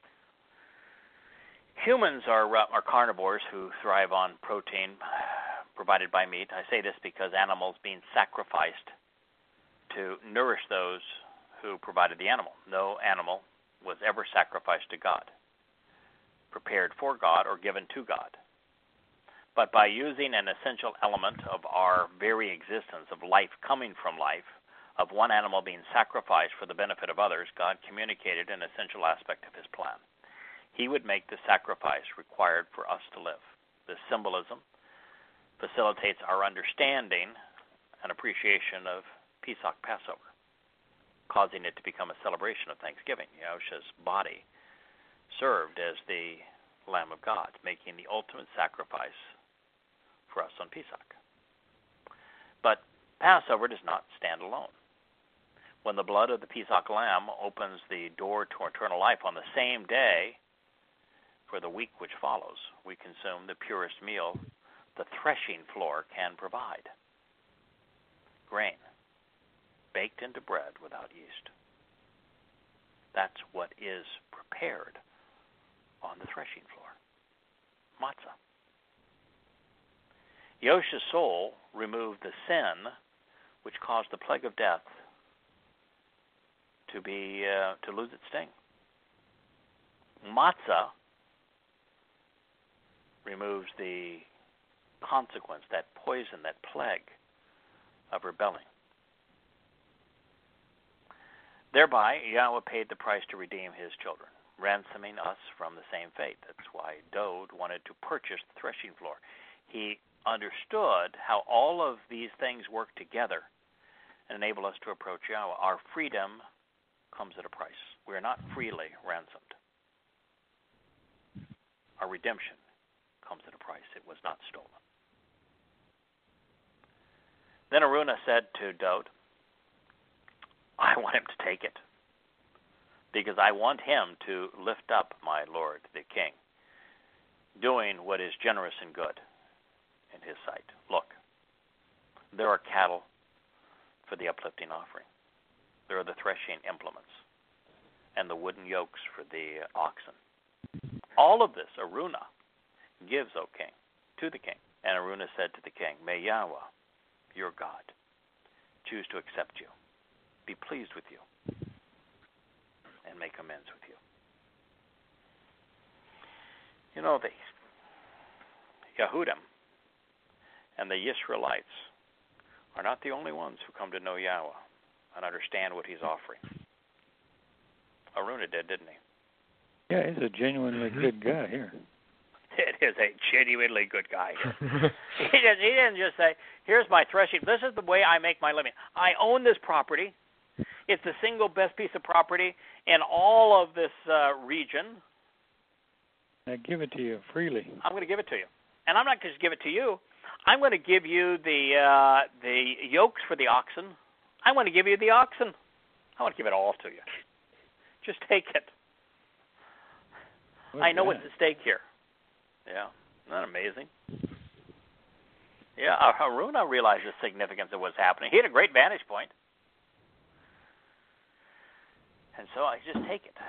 C: Humans are carnivores who thrive on protein, provided by meat. I say this because animals being sacrificed to nourish those who provided the animal. No animal was ever sacrificed to God, prepared for God, or given to God. But by using an essential element of our very existence, of life coming from life, of one animal being sacrificed for the benefit of others, God communicated an essential aspect of his plan. He would make the sacrifice required for us to live. This symbolism facilitates our understanding and appreciation of Pesach, Passover, causing it to become a celebration of Thanksgiving. Yahushua's body served as the Lamb of God, making the ultimate sacrifice for us on Pesach. But Passover does not stand alone. When the blood of the Pesach lamb opens the door to eternal life on the same day, for the week which follows, we consume the purest meal the threshing floor can provide. Grain, baked into bread without yeast. That's what is prepared on the threshing floor. Matzah. Yahushua's soul removed the sin which caused the plague of death to lose its sting. Matzah removes the consequence, that poison, that plague of rebelling. Thereby, Yahweh paid the price to redeem his children, ransoming us from the same fate. That's why Dode wanted to purchase the threshing floor. He understood how all of these things work together and enable us to approach Yahweh. Our freedom comes at a price. We are not freely ransomed. Our redemption comes at a price. It was not stolen. Then Araunah said to Dode, I want him to take it, because I want him to lift up my lord, the king, doing what is generous and good in his sight. Look, there are cattle for the uplifting offering. There are the threshing implements and the wooden yokes for the oxen. All of this Araunah gives, O king, to the king. And Araunah said to the king, may Yahweh, your God, choose to accept you, be pleased with you, and make amends with you. You know, the Yehudim and the Yisraelites are not the only ones who come to know Yahweh and understand what he's offering. Araunah did, didn't he?
D: Yeah, he's a genuinely good guy here.
C: It is a genuinely good guy here. He didn't just say, here's my threshing. This is the way I make my living. I own this property. It's the single best piece of property in all of this region.
D: I give it to you freely.
C: I'm going to give it to you. And I'm not going to just give it to you. I'm going to give you the yokes for the oxen. I want to give you the oxen. I want to give it all to you. Just take it. I know what's at stake here. Yeah, isn't that amazing? Yeah, Araunah realized the significance of what's happening. He had a great vantage point. And so I just take it.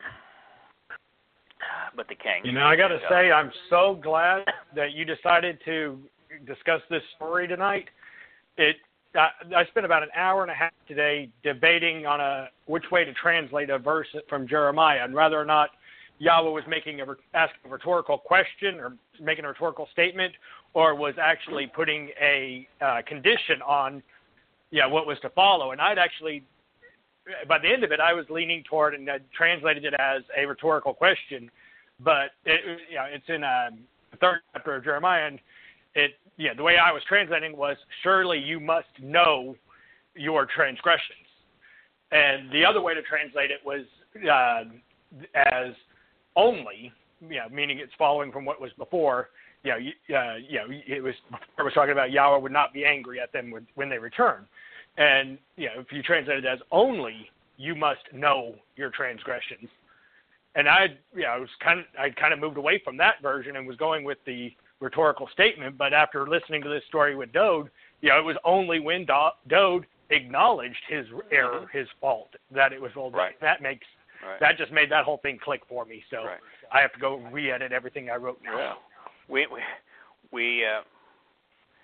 C: But the king...
E: You know, I got to say, I'm so glad that you decided to discuss this story tonight. I spent about an hour and a half today debating on which way to translate a verse from Jeremiah, and whether or not Yahweh was asking a rhetorical question or making a rhetorical statement, or was actually putting a condition on what was to follow. And I'd actually, by the end of it, I was leaning toward and I translated it as a rhetorical question. But it's in the third chapter of Jeremiah, and the way I was translating was, surely you must know your transgressions. And the other way to translate it was as only, meaning it's following from what was before. It was talking about Yahweh would not be angry at them when they return. And if you translate it as only, you must know your transgressions. And I kind of moved away from that version and was going with the rhetorical statement. But after listening to this story with Dode, it was only when Dode acknowledged his error, his fault, that it was well done.
C: Right.
E: That just made that whole thing click for me. So I have to go re-edit everything I wrote now.
C: Yeah.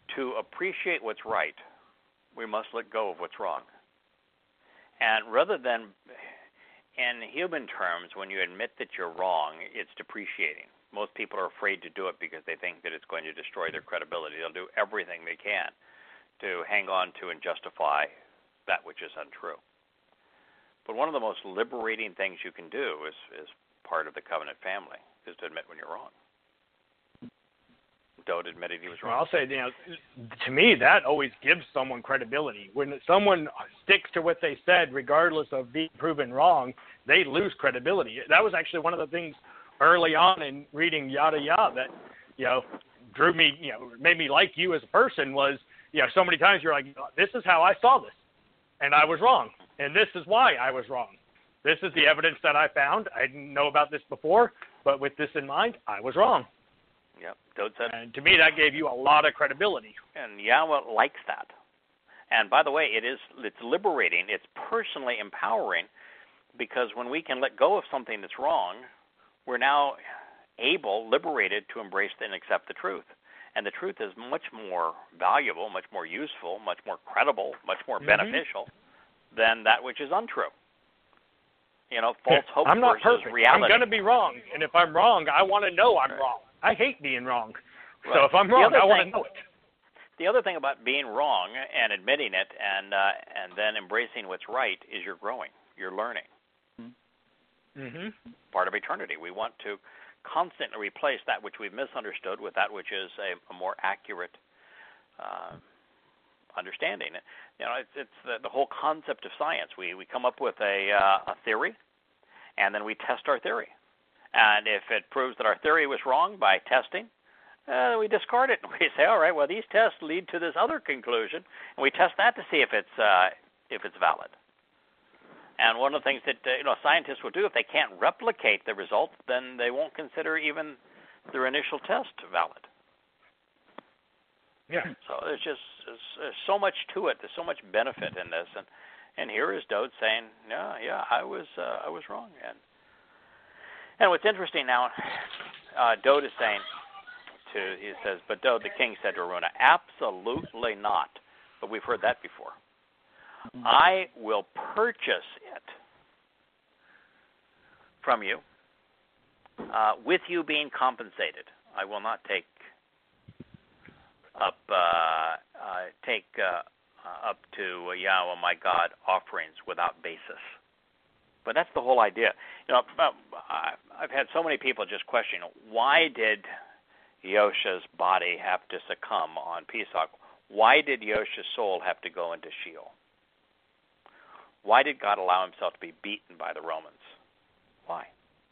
C: To appreciate what's right, we must let go of what's wrong. And rather than, in human terms, when you admit that you're wrong, it's depreciating. Most people are afraid to do it because they think that it's going to destroy their credibility. They'll do everything they can to hang on to and justify that which is untrue. But one of the most liberating things you can do is part of the covenant family, is to admit when you're wrong. Dode admitted he was wrong.
E: Well, I'll say, to me, that always gives someone credibility. When someone sticks to what they said, regardless of being proven wrong, they lose credibility. That was actually one of the things early on in reading Yada Yada that, drew me, made me like you as a person was, so many times you're like, this is how I saw this, and I was wrong, and this is why I was wrong. This is the evidence that I found. I didn't know about this before, but with this in mind, I was wrong.
C: Yep, Dode said.
E: And to me, that gave you a lot of credibility.
C: And Yahweh likes that. And by the way, it's liberating. It's personally empowering, because when we can let go of something that's wrong, we're now liberated to embrace and accept the truth. And the truth is much more valuable, much more useful, much more credible, much more beneficial than that which is untrue. False hope
E: I'm not
C: versus
E: perfect.
C: reality.
E: I'm going to be wrong. And if I'm wrong, I want to know I'm wrong. I hate being wrong. Right. So if I'm wrong, I want to know it.
C: The other thing about being wrong and admitting it and then embracing what's right is you're growing. You're learning. Part of eternity. We want to constantly replace that which we've misunderstood with that which is a more accurate understanding. It's the whole concept of science. We come up with a theory, and then we test our theory. And if it proves that our theory was wrong by testing, we discard it. We say, all right, well, these tests lead to this other conclusion, and we test that to see if it's valid. And one of the things that scientists will do, if they can't replicate the results, then they won't consider even their initial test valid.
E: Yeah.
C: So there's so much to it. There's so much benefit in this, and here is Dode saying, yeah, I was wrong. And what's interesting now, Dode is saying he says, but Dode the king said to Araunah, absolutely not. But we've heard that before. I will purchase it from you, with you being compensated. I will not take up to Yahweh my God offerings without basis. But that's the whole idea. I've had so many people just question, why did Yosha's body have to succumb on Pesach? Why did Yosha's soul have to go into Sheol? Why did God allow himself to be beaten by the Romans? Why?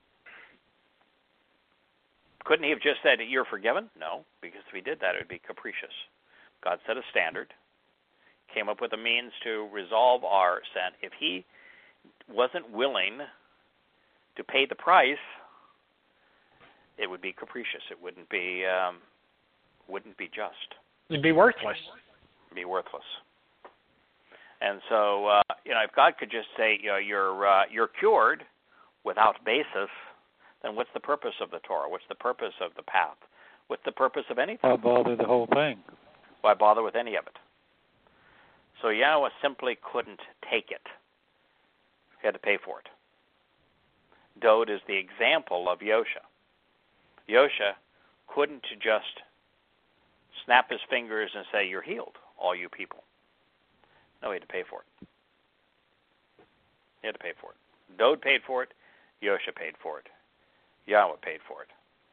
C: Couldn't he have just said, you're forgiven? No, because if he did that, it would be capricious. God set a standard, came up with a means to resolve our sin. If he wasn't willing to pay the price, it would be capricious. It wouldn't be just.
E: It'd be worthless.
C: It'd be worthless. And so, if God could just say, you're cured without basis, then what's the purpose of the Torah? What's the purpose of the path? What's the purpose of anything?
D: Why bother the whole thing?
C: Why bother with any of it? So Yahweh simply couldn't take it. He had to pay for it. Dode is the example of Yosha. Yosha couldn't just snap his fingers and say, you're healed, all you people. No, he had to pay for it. He had to pay for it. Dode paid for it. Yosha paid for it. Yahweh paid for it.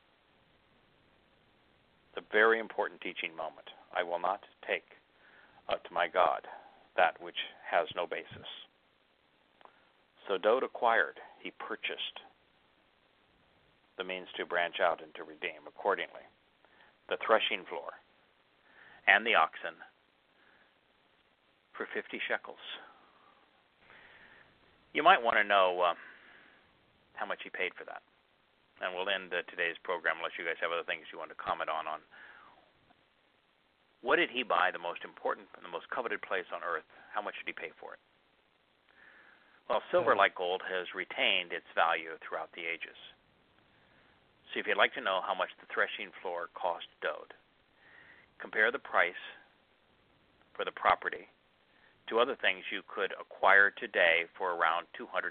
C: It's a very important teaching moment. I will not take to my God that which has no basis. So Dode acquired, he purchased the means to branch out and to redeem accordingly. The threshing floor and the oxen for 50 shekels. You might want to know how much he paid for that. And we'll end today's program unless you guys have other things you want to comment on what did he buy the most important and the most coveted place on earth? How much did he pay for it? Well, silver, like gold, has retained its value throughout the ages. So if you'd like to know how much the threshing floor cost Dode, compare the price for the property to other things you could acquire today for around $275.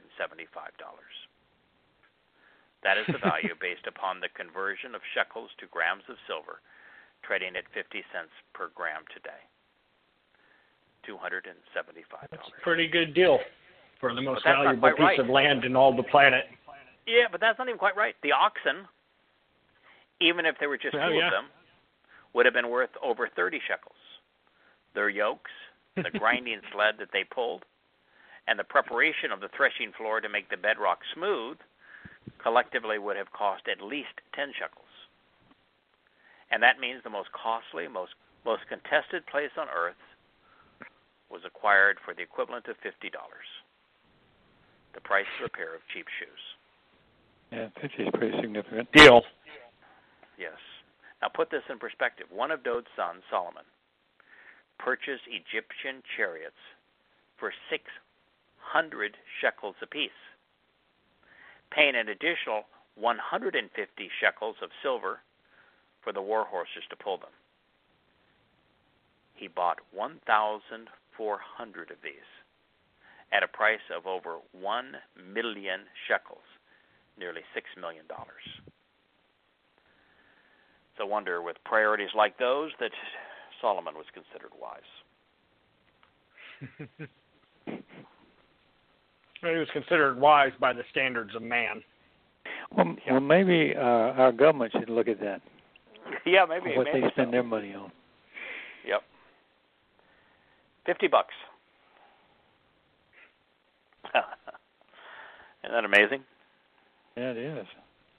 C: That is the value based upon the conversion of shekels to grams of silver, trading at 50 cents per gram today. $275.
E: That's a pretty good deal for the most valuable piece of land in all the planet.
C: Yeah, but that's not even quite right. The oxen, even if there were just two of them, would have been worth over 30 shekels. Their yokes, the grinding sled that they pulled, and the preparation of the threshing floor to make the bedrock smooth collectively would have cost at least 10 shekels. And that means the most costly, most contested place on earth was acquired for the equivalent of $50. The price of a pair of cheap shoes.
D: Yeah, 50 is pretty significant.
E: Deal.
C: Yes. Now put this in perspective. One of David's sons, Solomon, purchased Egyptian chariots for 600 shekels apiece, paying an additional 150 shekels of silver for the war horses to pull them. He bought 1,400 of these at a price of over 1 million shekels, nearly $6 million. It's a wonder, with priorities like those, that Solomon was considered wise.
E: He was considered wise by the standards of man.
D: Well, maybe our government should look at that.
C: Yeah, maybe.
D: What they spend their money on.
C: Yep. $50. Isn't that amazing?
D: Yeah, it is.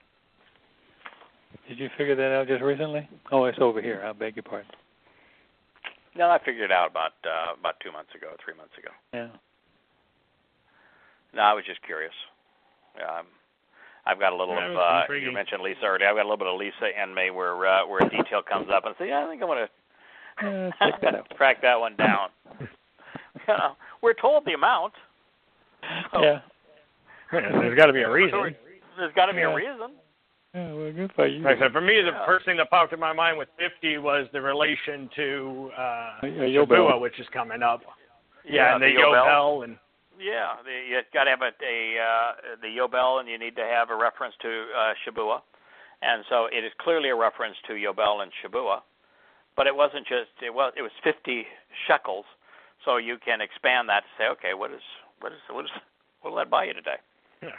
D: Did you figure that out just recently? Oh, it's over here. I beg your pardon.
C: No, I figured it out about 2 months ago, 3 months ago.
D: Yeah.
C: No, I was just curious. I've got a little of. You mentioned Lisa already. I've got a little bit of Lisa in me where a detail comes up and I say, yeah, I think I'm going to track that one down. We're told the amount. So
D: yeah.
E: There's got to be a reason.
C: There's got to be a reason.
D: Yeah, well, good for you.
E: Like I said, for me, the first thing that popped in my mind with 50 was the relation to Shavuot, which is coming up. Yeah, and the Yobel and.
C: Yeah, you got to have the Yobel, and you need to have a reference to Shavuot, and so it is clearly a reference to Yobel and Shavuot. But it wasn't just it was 50 shekels, so you can expand that to say, okay, what will that buy you today?
E: Yeah.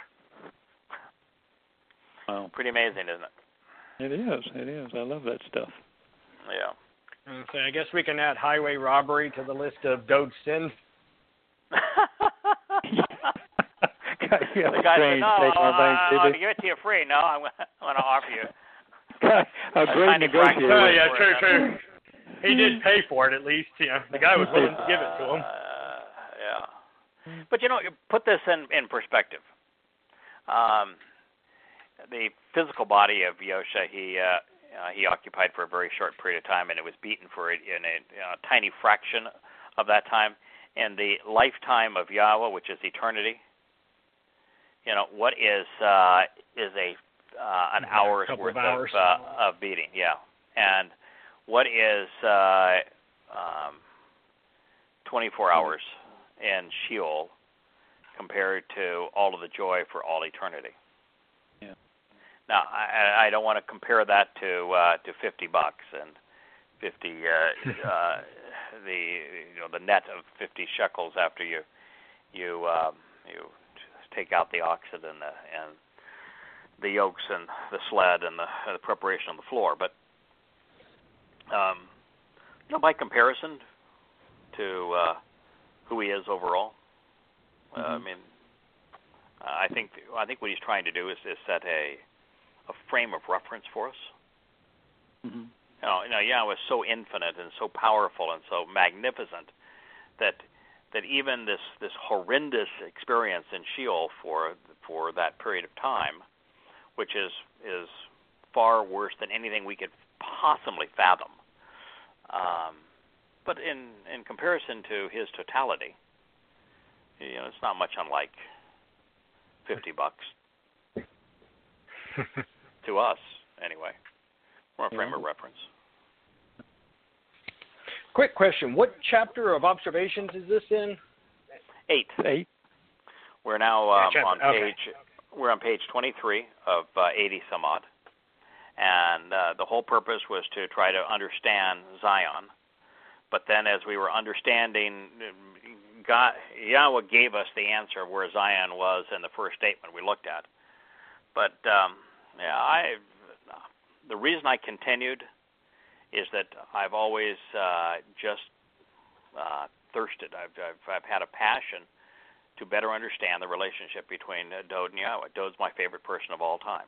C: Well, pretty amazing, isn't it?
D: It is. It is. I love that stuff.
C: Yeah.
E: So I guess we can add highway robbery to the list of Dode's sins.
C: The guy said, no, I'll give it to you free. No, I'm going to offer you.
D: A great negotiator.
E: Oh, yeah, true. He did pay for it, at least. The guy was willing to give it to him.
C: Yeah. But, put this in perspective. The physical body of Yosha, he occupied for a very short period of time, and it was beaten for it in a tiny fraction of that time. And the lifetime of Yahweh, which is eternity, what is an hour's worth of beating? Yeah, and what is 24 hours in Sheol compared to all of the joy for all eternity?
D: Yeah.
C: Now, I don't want to compare that to $50 and 50 the net of 50 shekels after you take out the oxen and the yokes and the sled and the preparation on the floor. But by comparison to who he is overall, I think what he's trying to do is set a frame of reference for us.
D: Mm-hmm.
C: Yahweh is so infinite and so powerful and so magnificent that even this horrendous experience in Sheol for that period of time, which is far worse than anything we could possibly fathom. But in comparison to his totality, it's not much unlike $50 to us, anyway. From a frame of reference.
E: Quick question. What chapter of Observations is this in?
C: 8. We're now we're on page 23 of 80 some odd. And the whole purpose was to try to understand Zion. But then as we were understanding, Yahweh gave us the answer of where Zion was in the first statement we looked at. But the reason I continued is that I've always just thirsted. I've had a passion to better understand the relationship between Dode and Yahweh. Dode's my favorite person of all time.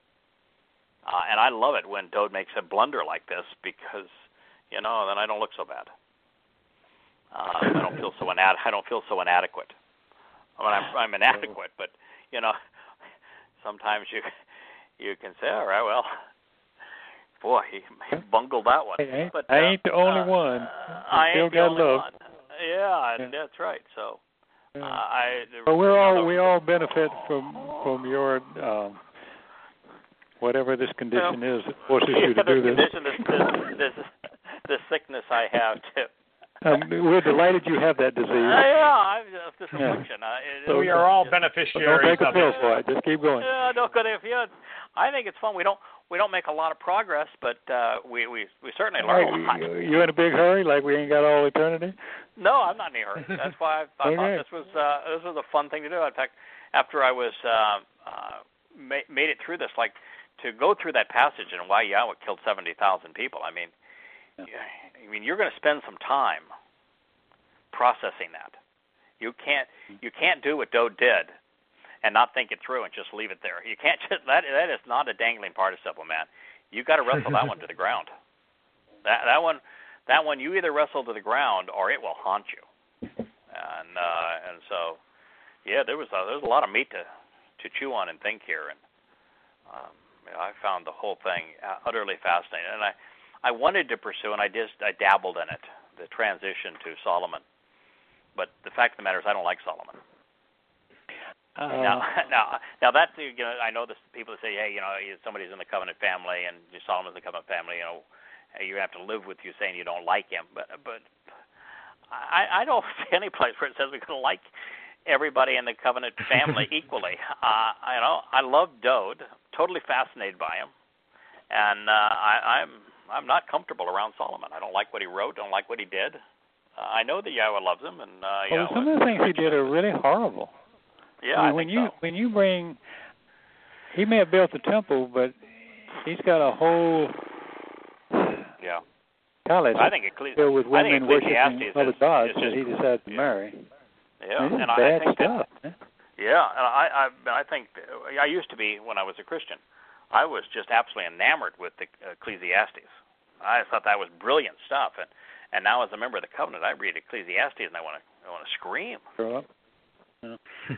C: And I love it when Dode makes a blunder like this because, then I don't look so bad. I don't feel so inadequate. I mean, I'm inadequate, but sometimes you can say, all right, well, boy, he bungled that one. But
D: I ain't the only one.
C: I ain't the only one. Yeah, that's right. So,
D: but we all benefit from your whatever this condition is that forces you to do this.
C: The sickness I have too.
D: We're delighted you have that disease.
C: This affliction.
E: So we are all beneficiaries.
D: Don't take a pill for it. Just keep going.
C: Yeah, I think it's fun. We don't make a lot of progress, but we certainly learn a lot.
D: You in a big hurry? Like we ain't got all eternity?
C: No, I'm not in a hurry. That's why I thought this was a fun thing to do. In fact, after I was made it through this, like to go through that passage and why Yahweh killed 70,000 people. I mean, you're going to spend some time processing that. You can't do what Dode did and not think it through and just leave it there. You can't just that is not a dangling participle, man. You got to wrestle that one to the ground. That one you either wrestle to the ground or it will haunt you. And so there was a lot of meat to chew on and think here, and I found the whole thing utterly fascinating. And I wanted to pursue, and I dabbled in it, the transition to Solomon. But the fact of the matter is, I don't like Solomon. Now that's I know this people that say, hey, somebody's in the covenant family and Solomon's in the covenant family. You have to live with you saying you don't like him. But I don't see any place where it says we're going to like everybody in the covenant family equally. I love Dode, totally fascinated by him, and I'm not comfortable around Solomon. I don't like what he wrote, don't like what he did. I know that Yahweh loves him, and
D: some of the things he did are really horrible.
C: Yeah, I think so.
D: When you bring, he may have built the temple, but he's got a whole palace filled with women worshiping other gods that he decided to marry.
C: Yeah, and
D: bad
C: I think
D: stuff.
C: Yeah, and I think I used to be when I was a Christian. I was just absolutely enamored with the Ecclesiastes. I thought that was brilliant stuff, and now as a member of the covenant, I read Ecclesiastes and I want to scream.
D: Grow up. Yeah.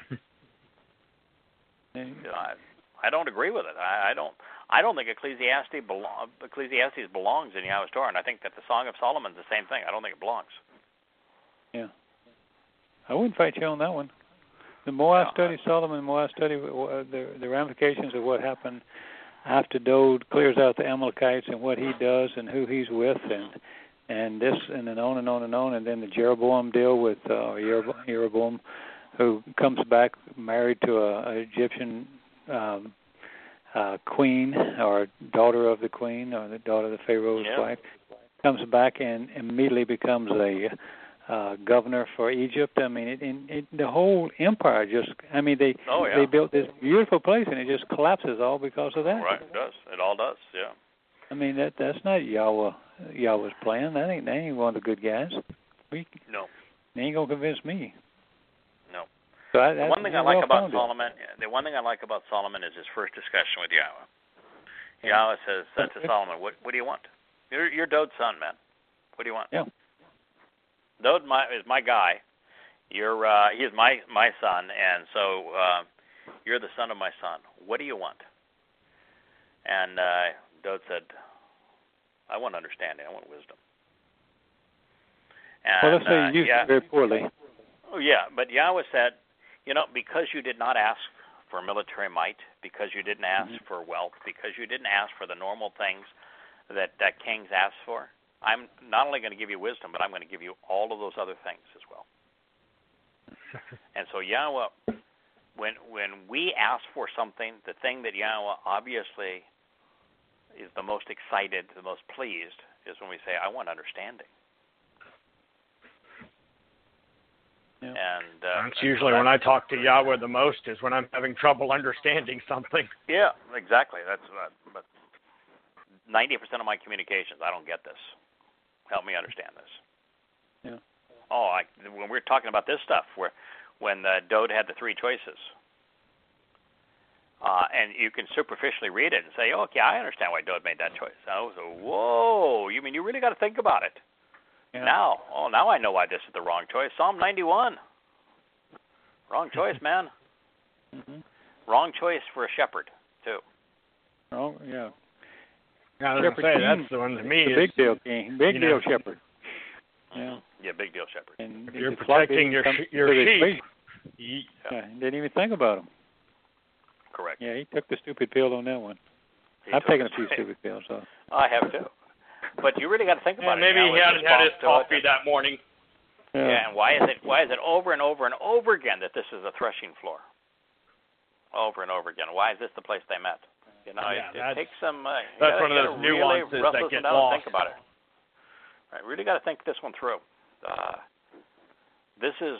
C: I don't agree with it. I don't think Ecclesiastes belongs in Yahweh's Torah, and I think that the Song of Solomon is the same thing. I don't think it belongs.
D: Yeah. I wouldn't fight you on that one. The more I study Solomon, the more I study the ramifications of what happened after Dode clears out the Amalekites and what he does and who he's with and this and then on and on and on, and then the Jeroboam deal with Jeroboam, who comes back married to an Egyptian queen or daughter of the queen or the daughter of the Pharaoh's wife, comes back and immediately becomes a governor for Egypt. I mean, the whole empire they built this beautiful place and it just collapses all because of that.
C: Right, it does. It all does. Yeah.
D: I mean that's not Yahweh's plan. That ain't one of the good guys.
C: No.
D: They ain't gonna convince me.
C: No.
D: So
C: the one thing I like about Solomon is his first discussion with Yahweh. Yeah. Yahweh says to Solomon, "What do you want? You're Dode's son, man. What do you want?"
D: Yeah.
C: Dode is my guy. He is my son, and so you're the son of my son. What do you want? And Dode said, I want understanding. I want wisdom. And,
D: well, let's say you used it very poorly.
C: Oh, yeah, but Yahweh said, because you did not ask for military might, because you didn't ask for wealth, because you didn't ask for the normal things that kings ask for, I'm not only going to give you wisdom, but I'm going to give you all of those other things as well. And so Yahweh, when we ask for something, the thing that Yahweh obviously is the most excited, the most pleased, is when we say, I want understanding.
D: Yeah.
C: And
E: that's usually when I talk to Yahweh the most, is when I'm having trouble understanding something.
C: Yeah, exactly. That's but 90% of my communications, I don't get this. Help me understand this.
D: Yeah.
C: Oh, when we're talking about this stuff, when Dode had the three choices, and you can superficially read it and say, oh, okay, I understand why Dode made that choice. I was whoa, you mean you really got to think about it?
D: Yeah.
C: Now I know why this is the wrong choice. Psalm 91. Wrong choice, man.
D: Mm-hmm.
C: Wrong choice for a shepherd, too.
D: Oh, yeah.
E: I was going to say, that's the one to me.
D: Big deal king. Big deal shepherd. Yeah.
C: Yeah, big deal shepherd.
D: And
E: if you're protecting your sheep.
D: Yeah, he didn't even think about them.
C: Correct.
D: Yeah, he took the stupid pill on that one. I've taken a few stupid pills, so.
C: I have too. But you really got to think about it.
E: Maybe he hadn't had his coffee that morning.
C: Yeah, and why is it over and over and over again that this is a threshing floor? Over and over again. Why is this the place they met? You know, it takes some.
E: That's one of those nuances that get lost.
C: Think about it. Right, really got to think this one through. This is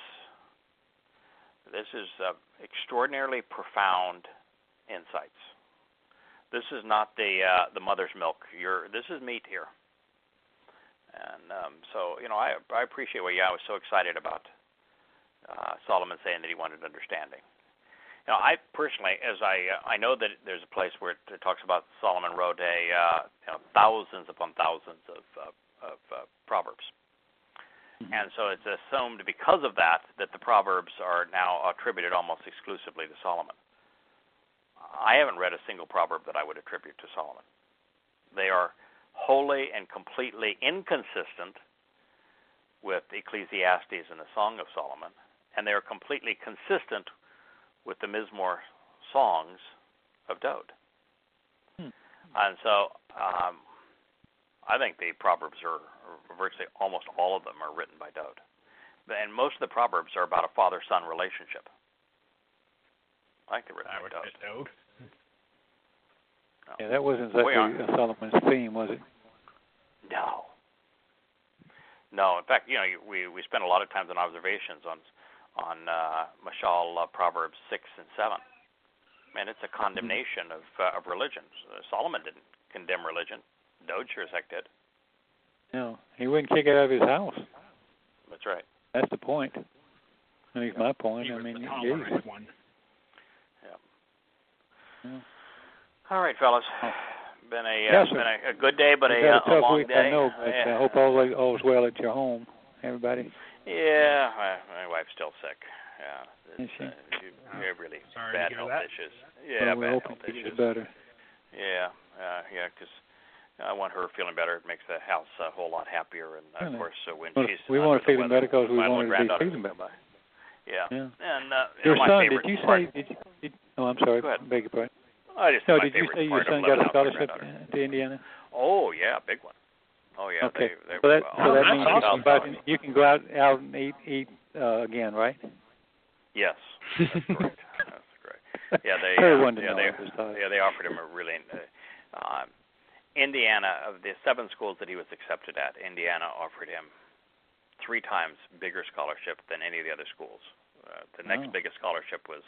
C: extraordinarily profound insights. This is not the mother's milk. This is meat here. And so, you know, I appreciate why Yahweh was so excited about Solomon saying that he wanted understanding. You know, I personally, as I know that there's a place where it talks about Solomon wrote thousands upon thousands of proverbs. Mm-hmm. And so it's assumed because of that the proverbs are now attributed almost exclusively to Solomon. I haven't read a single proverb that I would attribute to Solomon. They are wholly and completely inconsistent with Ecclesiastes and the Song of Solomon, and they are completely consistent with the Mizmor songs of Dode. And so I think the Proverbs are virtually almost all of them are written by Dode. And most of the Proverbs are about a father-son relationship. I think they're written by Dode.
D: No. Yeah, that wasn't exactly Solomon's theme, was it?
C: No. In fact, you know, we spent a lot of times on observations on Mashal Proverbs 6 and 7. Man, it's a condemnation of religion. Solomon didn't condemn religion. Dode sure as heck did.
D: No, he wouldn't kick it out of his house.
C: That's right.
D: That's the point. At least my point.
E: He was the tolerant one.
D: Yeah.
C: All right, fellas. Been a good day, but a long
D: week,
C: day.
D: I know, but I hope all's well at your home, everybody.
C: Yeah, my wife's still sick. Yeah,
D: is she?
C: You have really
E: Sorry
C: bad
E: to hear
C: health
E: that.
C: issues. Yeah,
D: well,
C: bad health issues.
D: Better.
C: Yeah, because I want her feeling better. It makes the house a whole lot happier, and of course, when she's
D: we want her feeling better because we want her to be feeling better.
C: Yeah. And
D: your
C: my
D: son,
C: favorite
D: did you
C: part,
D: say? Oh, I'm sorry.
C: Go ahead.
D: Beg your pardon.
C: No,
D: did you say your son got a scholarship to Indiana?
C: Oh yeah, big one. Oh yeah.
D: Okay.
C: So
D: that means awesome. You can go out and eat again, right?
C: Yes, that's correct. That's correct. Yeah, they offered him a really Indiana, of the 7 schools that he was accepted at, Indiana offered him 3 times bigger scholarship than any of the other schools. The next biggest scholarship was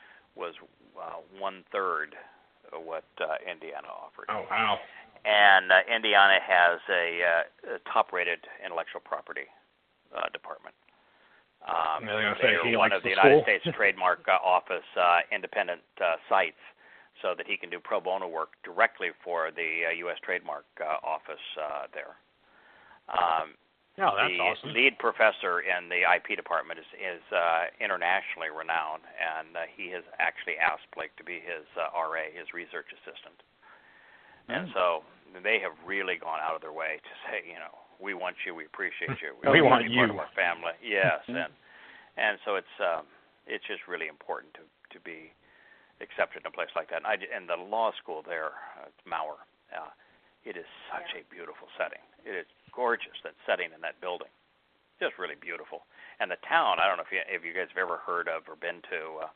C: 1/3 of what Indiana offered.
E: Oh wow!
C: And Indiana has a top-rated intellectual property department. They're one of the United States Trademark Office independent sites, so that he can do pro bono work directly for the U.S. Trademark Office there.
E: That's
C: the
E: awesome.
C: lead professor in the IP department is internationally renowned, and he has actually asked Blake to be his RA, his research assistant. And so they have really gone out of their way to say, you know, we want you, we appreciate you,
E: we want
C: you
E: part
C: of our family. Yes, and so it's just really important to be accepted in a place like that. And the law school there, it's Mauer. It is such a beautiful setting. It is gorgeous, that setting in that building. Just really beautiful. And the town, I don't know if you guys have ever heard of or been to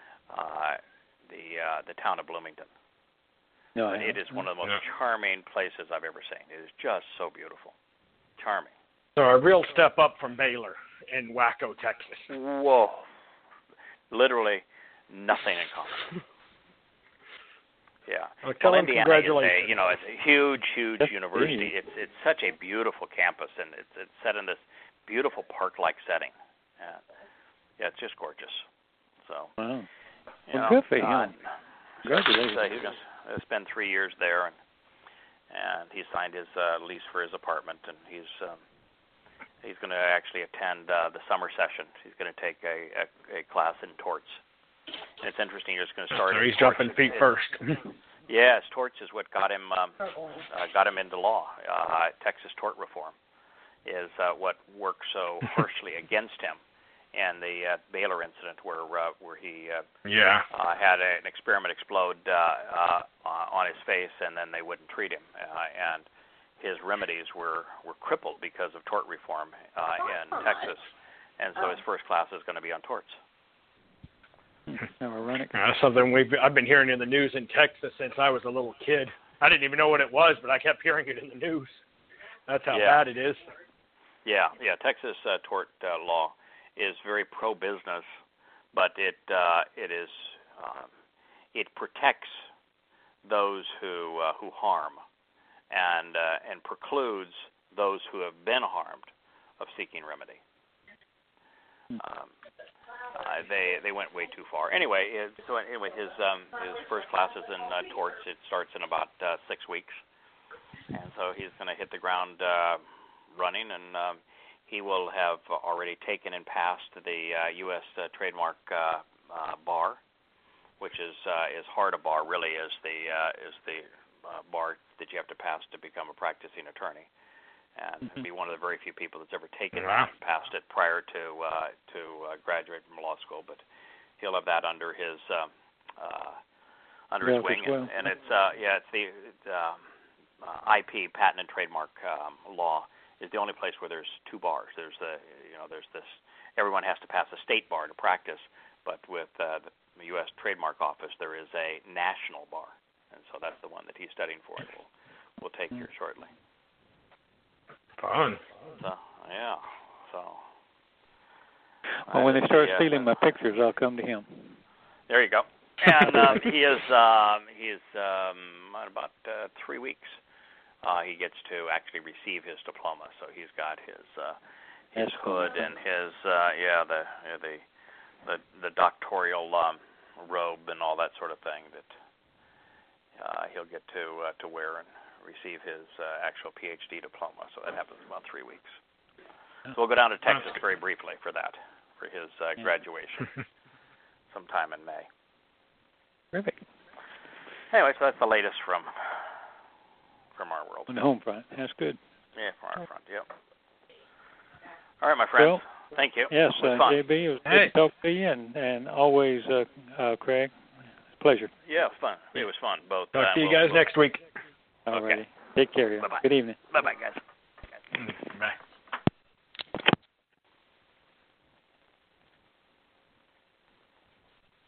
C: the town of Bloomington.
D: No,
C: but it is one of the most charming places I've ever seen. It is just so beautiful. Charming.
E: So a real step up from Baylor in Waco, Texas.
C: Whoa. Literally nothing in common. Yeah.
E: Well, Indiana congratulations.
C: It's a huge university. It's such a beautiful campus, and it's set in this beautiful park-like setting. Yeah, it's just gorgeous. So.
D: Wow. Well, good for him. Congratulations.
C: He's going to spend 3 years there, and he signed his lease for his apartment, and he's going to actually attend the summer session. He's going to take a class in torts. And it's interesting. You're just going to start.
E: So he's jumping feet first.
C: Yes, torts is what got him into law. Texas tort reform is what worked so harshly against him. And the Baylor incident where he had an experiment explode on his face, and then they wouldn't treat him, and his remedies were crippled because of tort reform in Texas, and so his first class is going to be on torts.
D: Ironic.
E: Something I've been hearing in the news in Texas since I was a little kid. I didn't even know what it was, but I kept hearing it in the news. That's how bad it is.
C: Yeah. Texas tort law is very pro-business, but it protects those who harm, and precludes those who have been harmed of seeking remedy. They went way too far. Anyway, his first class is in torts. It starts in about 6 weeks, and so he's going to hit the ground running, and he will have already taken and passed the U.S. trademark bar, which is as hard a bar really as the bar that you have to pass to become a practicing attorney, and be one of the very few people that's ever taken and passed it prior to graduate from law school. But he'll have that under his wing, and it's the IP, patent and trademark law, is the only place where there's two bars. There's this. Everyone has to pass a state bar to practice, but with the U.S. Trademark Office, there is a national bar, and so that's the one that he's studying for. And we'll take here shortly.
E: Fun.
C: So yeah. So.
D: Well, when they start stealing my pictures, I'll come to him.
C: There you go. And he is in about 3 weeks. He gets to actually receive his diploma. So he's got his hood and his the doctoral robe and all that sort of thing that he'll get to wear and receive his actual PhD diploma. So that happens in about 3 weeks. So we'll go down to Texas very briefly for that, for his graduation, sometime in May.
D: Terrific.
C: Anyway, so that's the latest from our world.
D: On the home front. That's good.
C: Yeah, from our front, yep. All right, my friends.
D: Well,
C: thank you.
D: Yes, JB, it was good to talk to you, and always, Craig, pleasure.
C: Yeah, fun. It was fun. Both.
E: Talk to you guys next week.
D: All right. Take care.
C: Bye-bye.
D: Good evening.
C: Bye-bye, guys.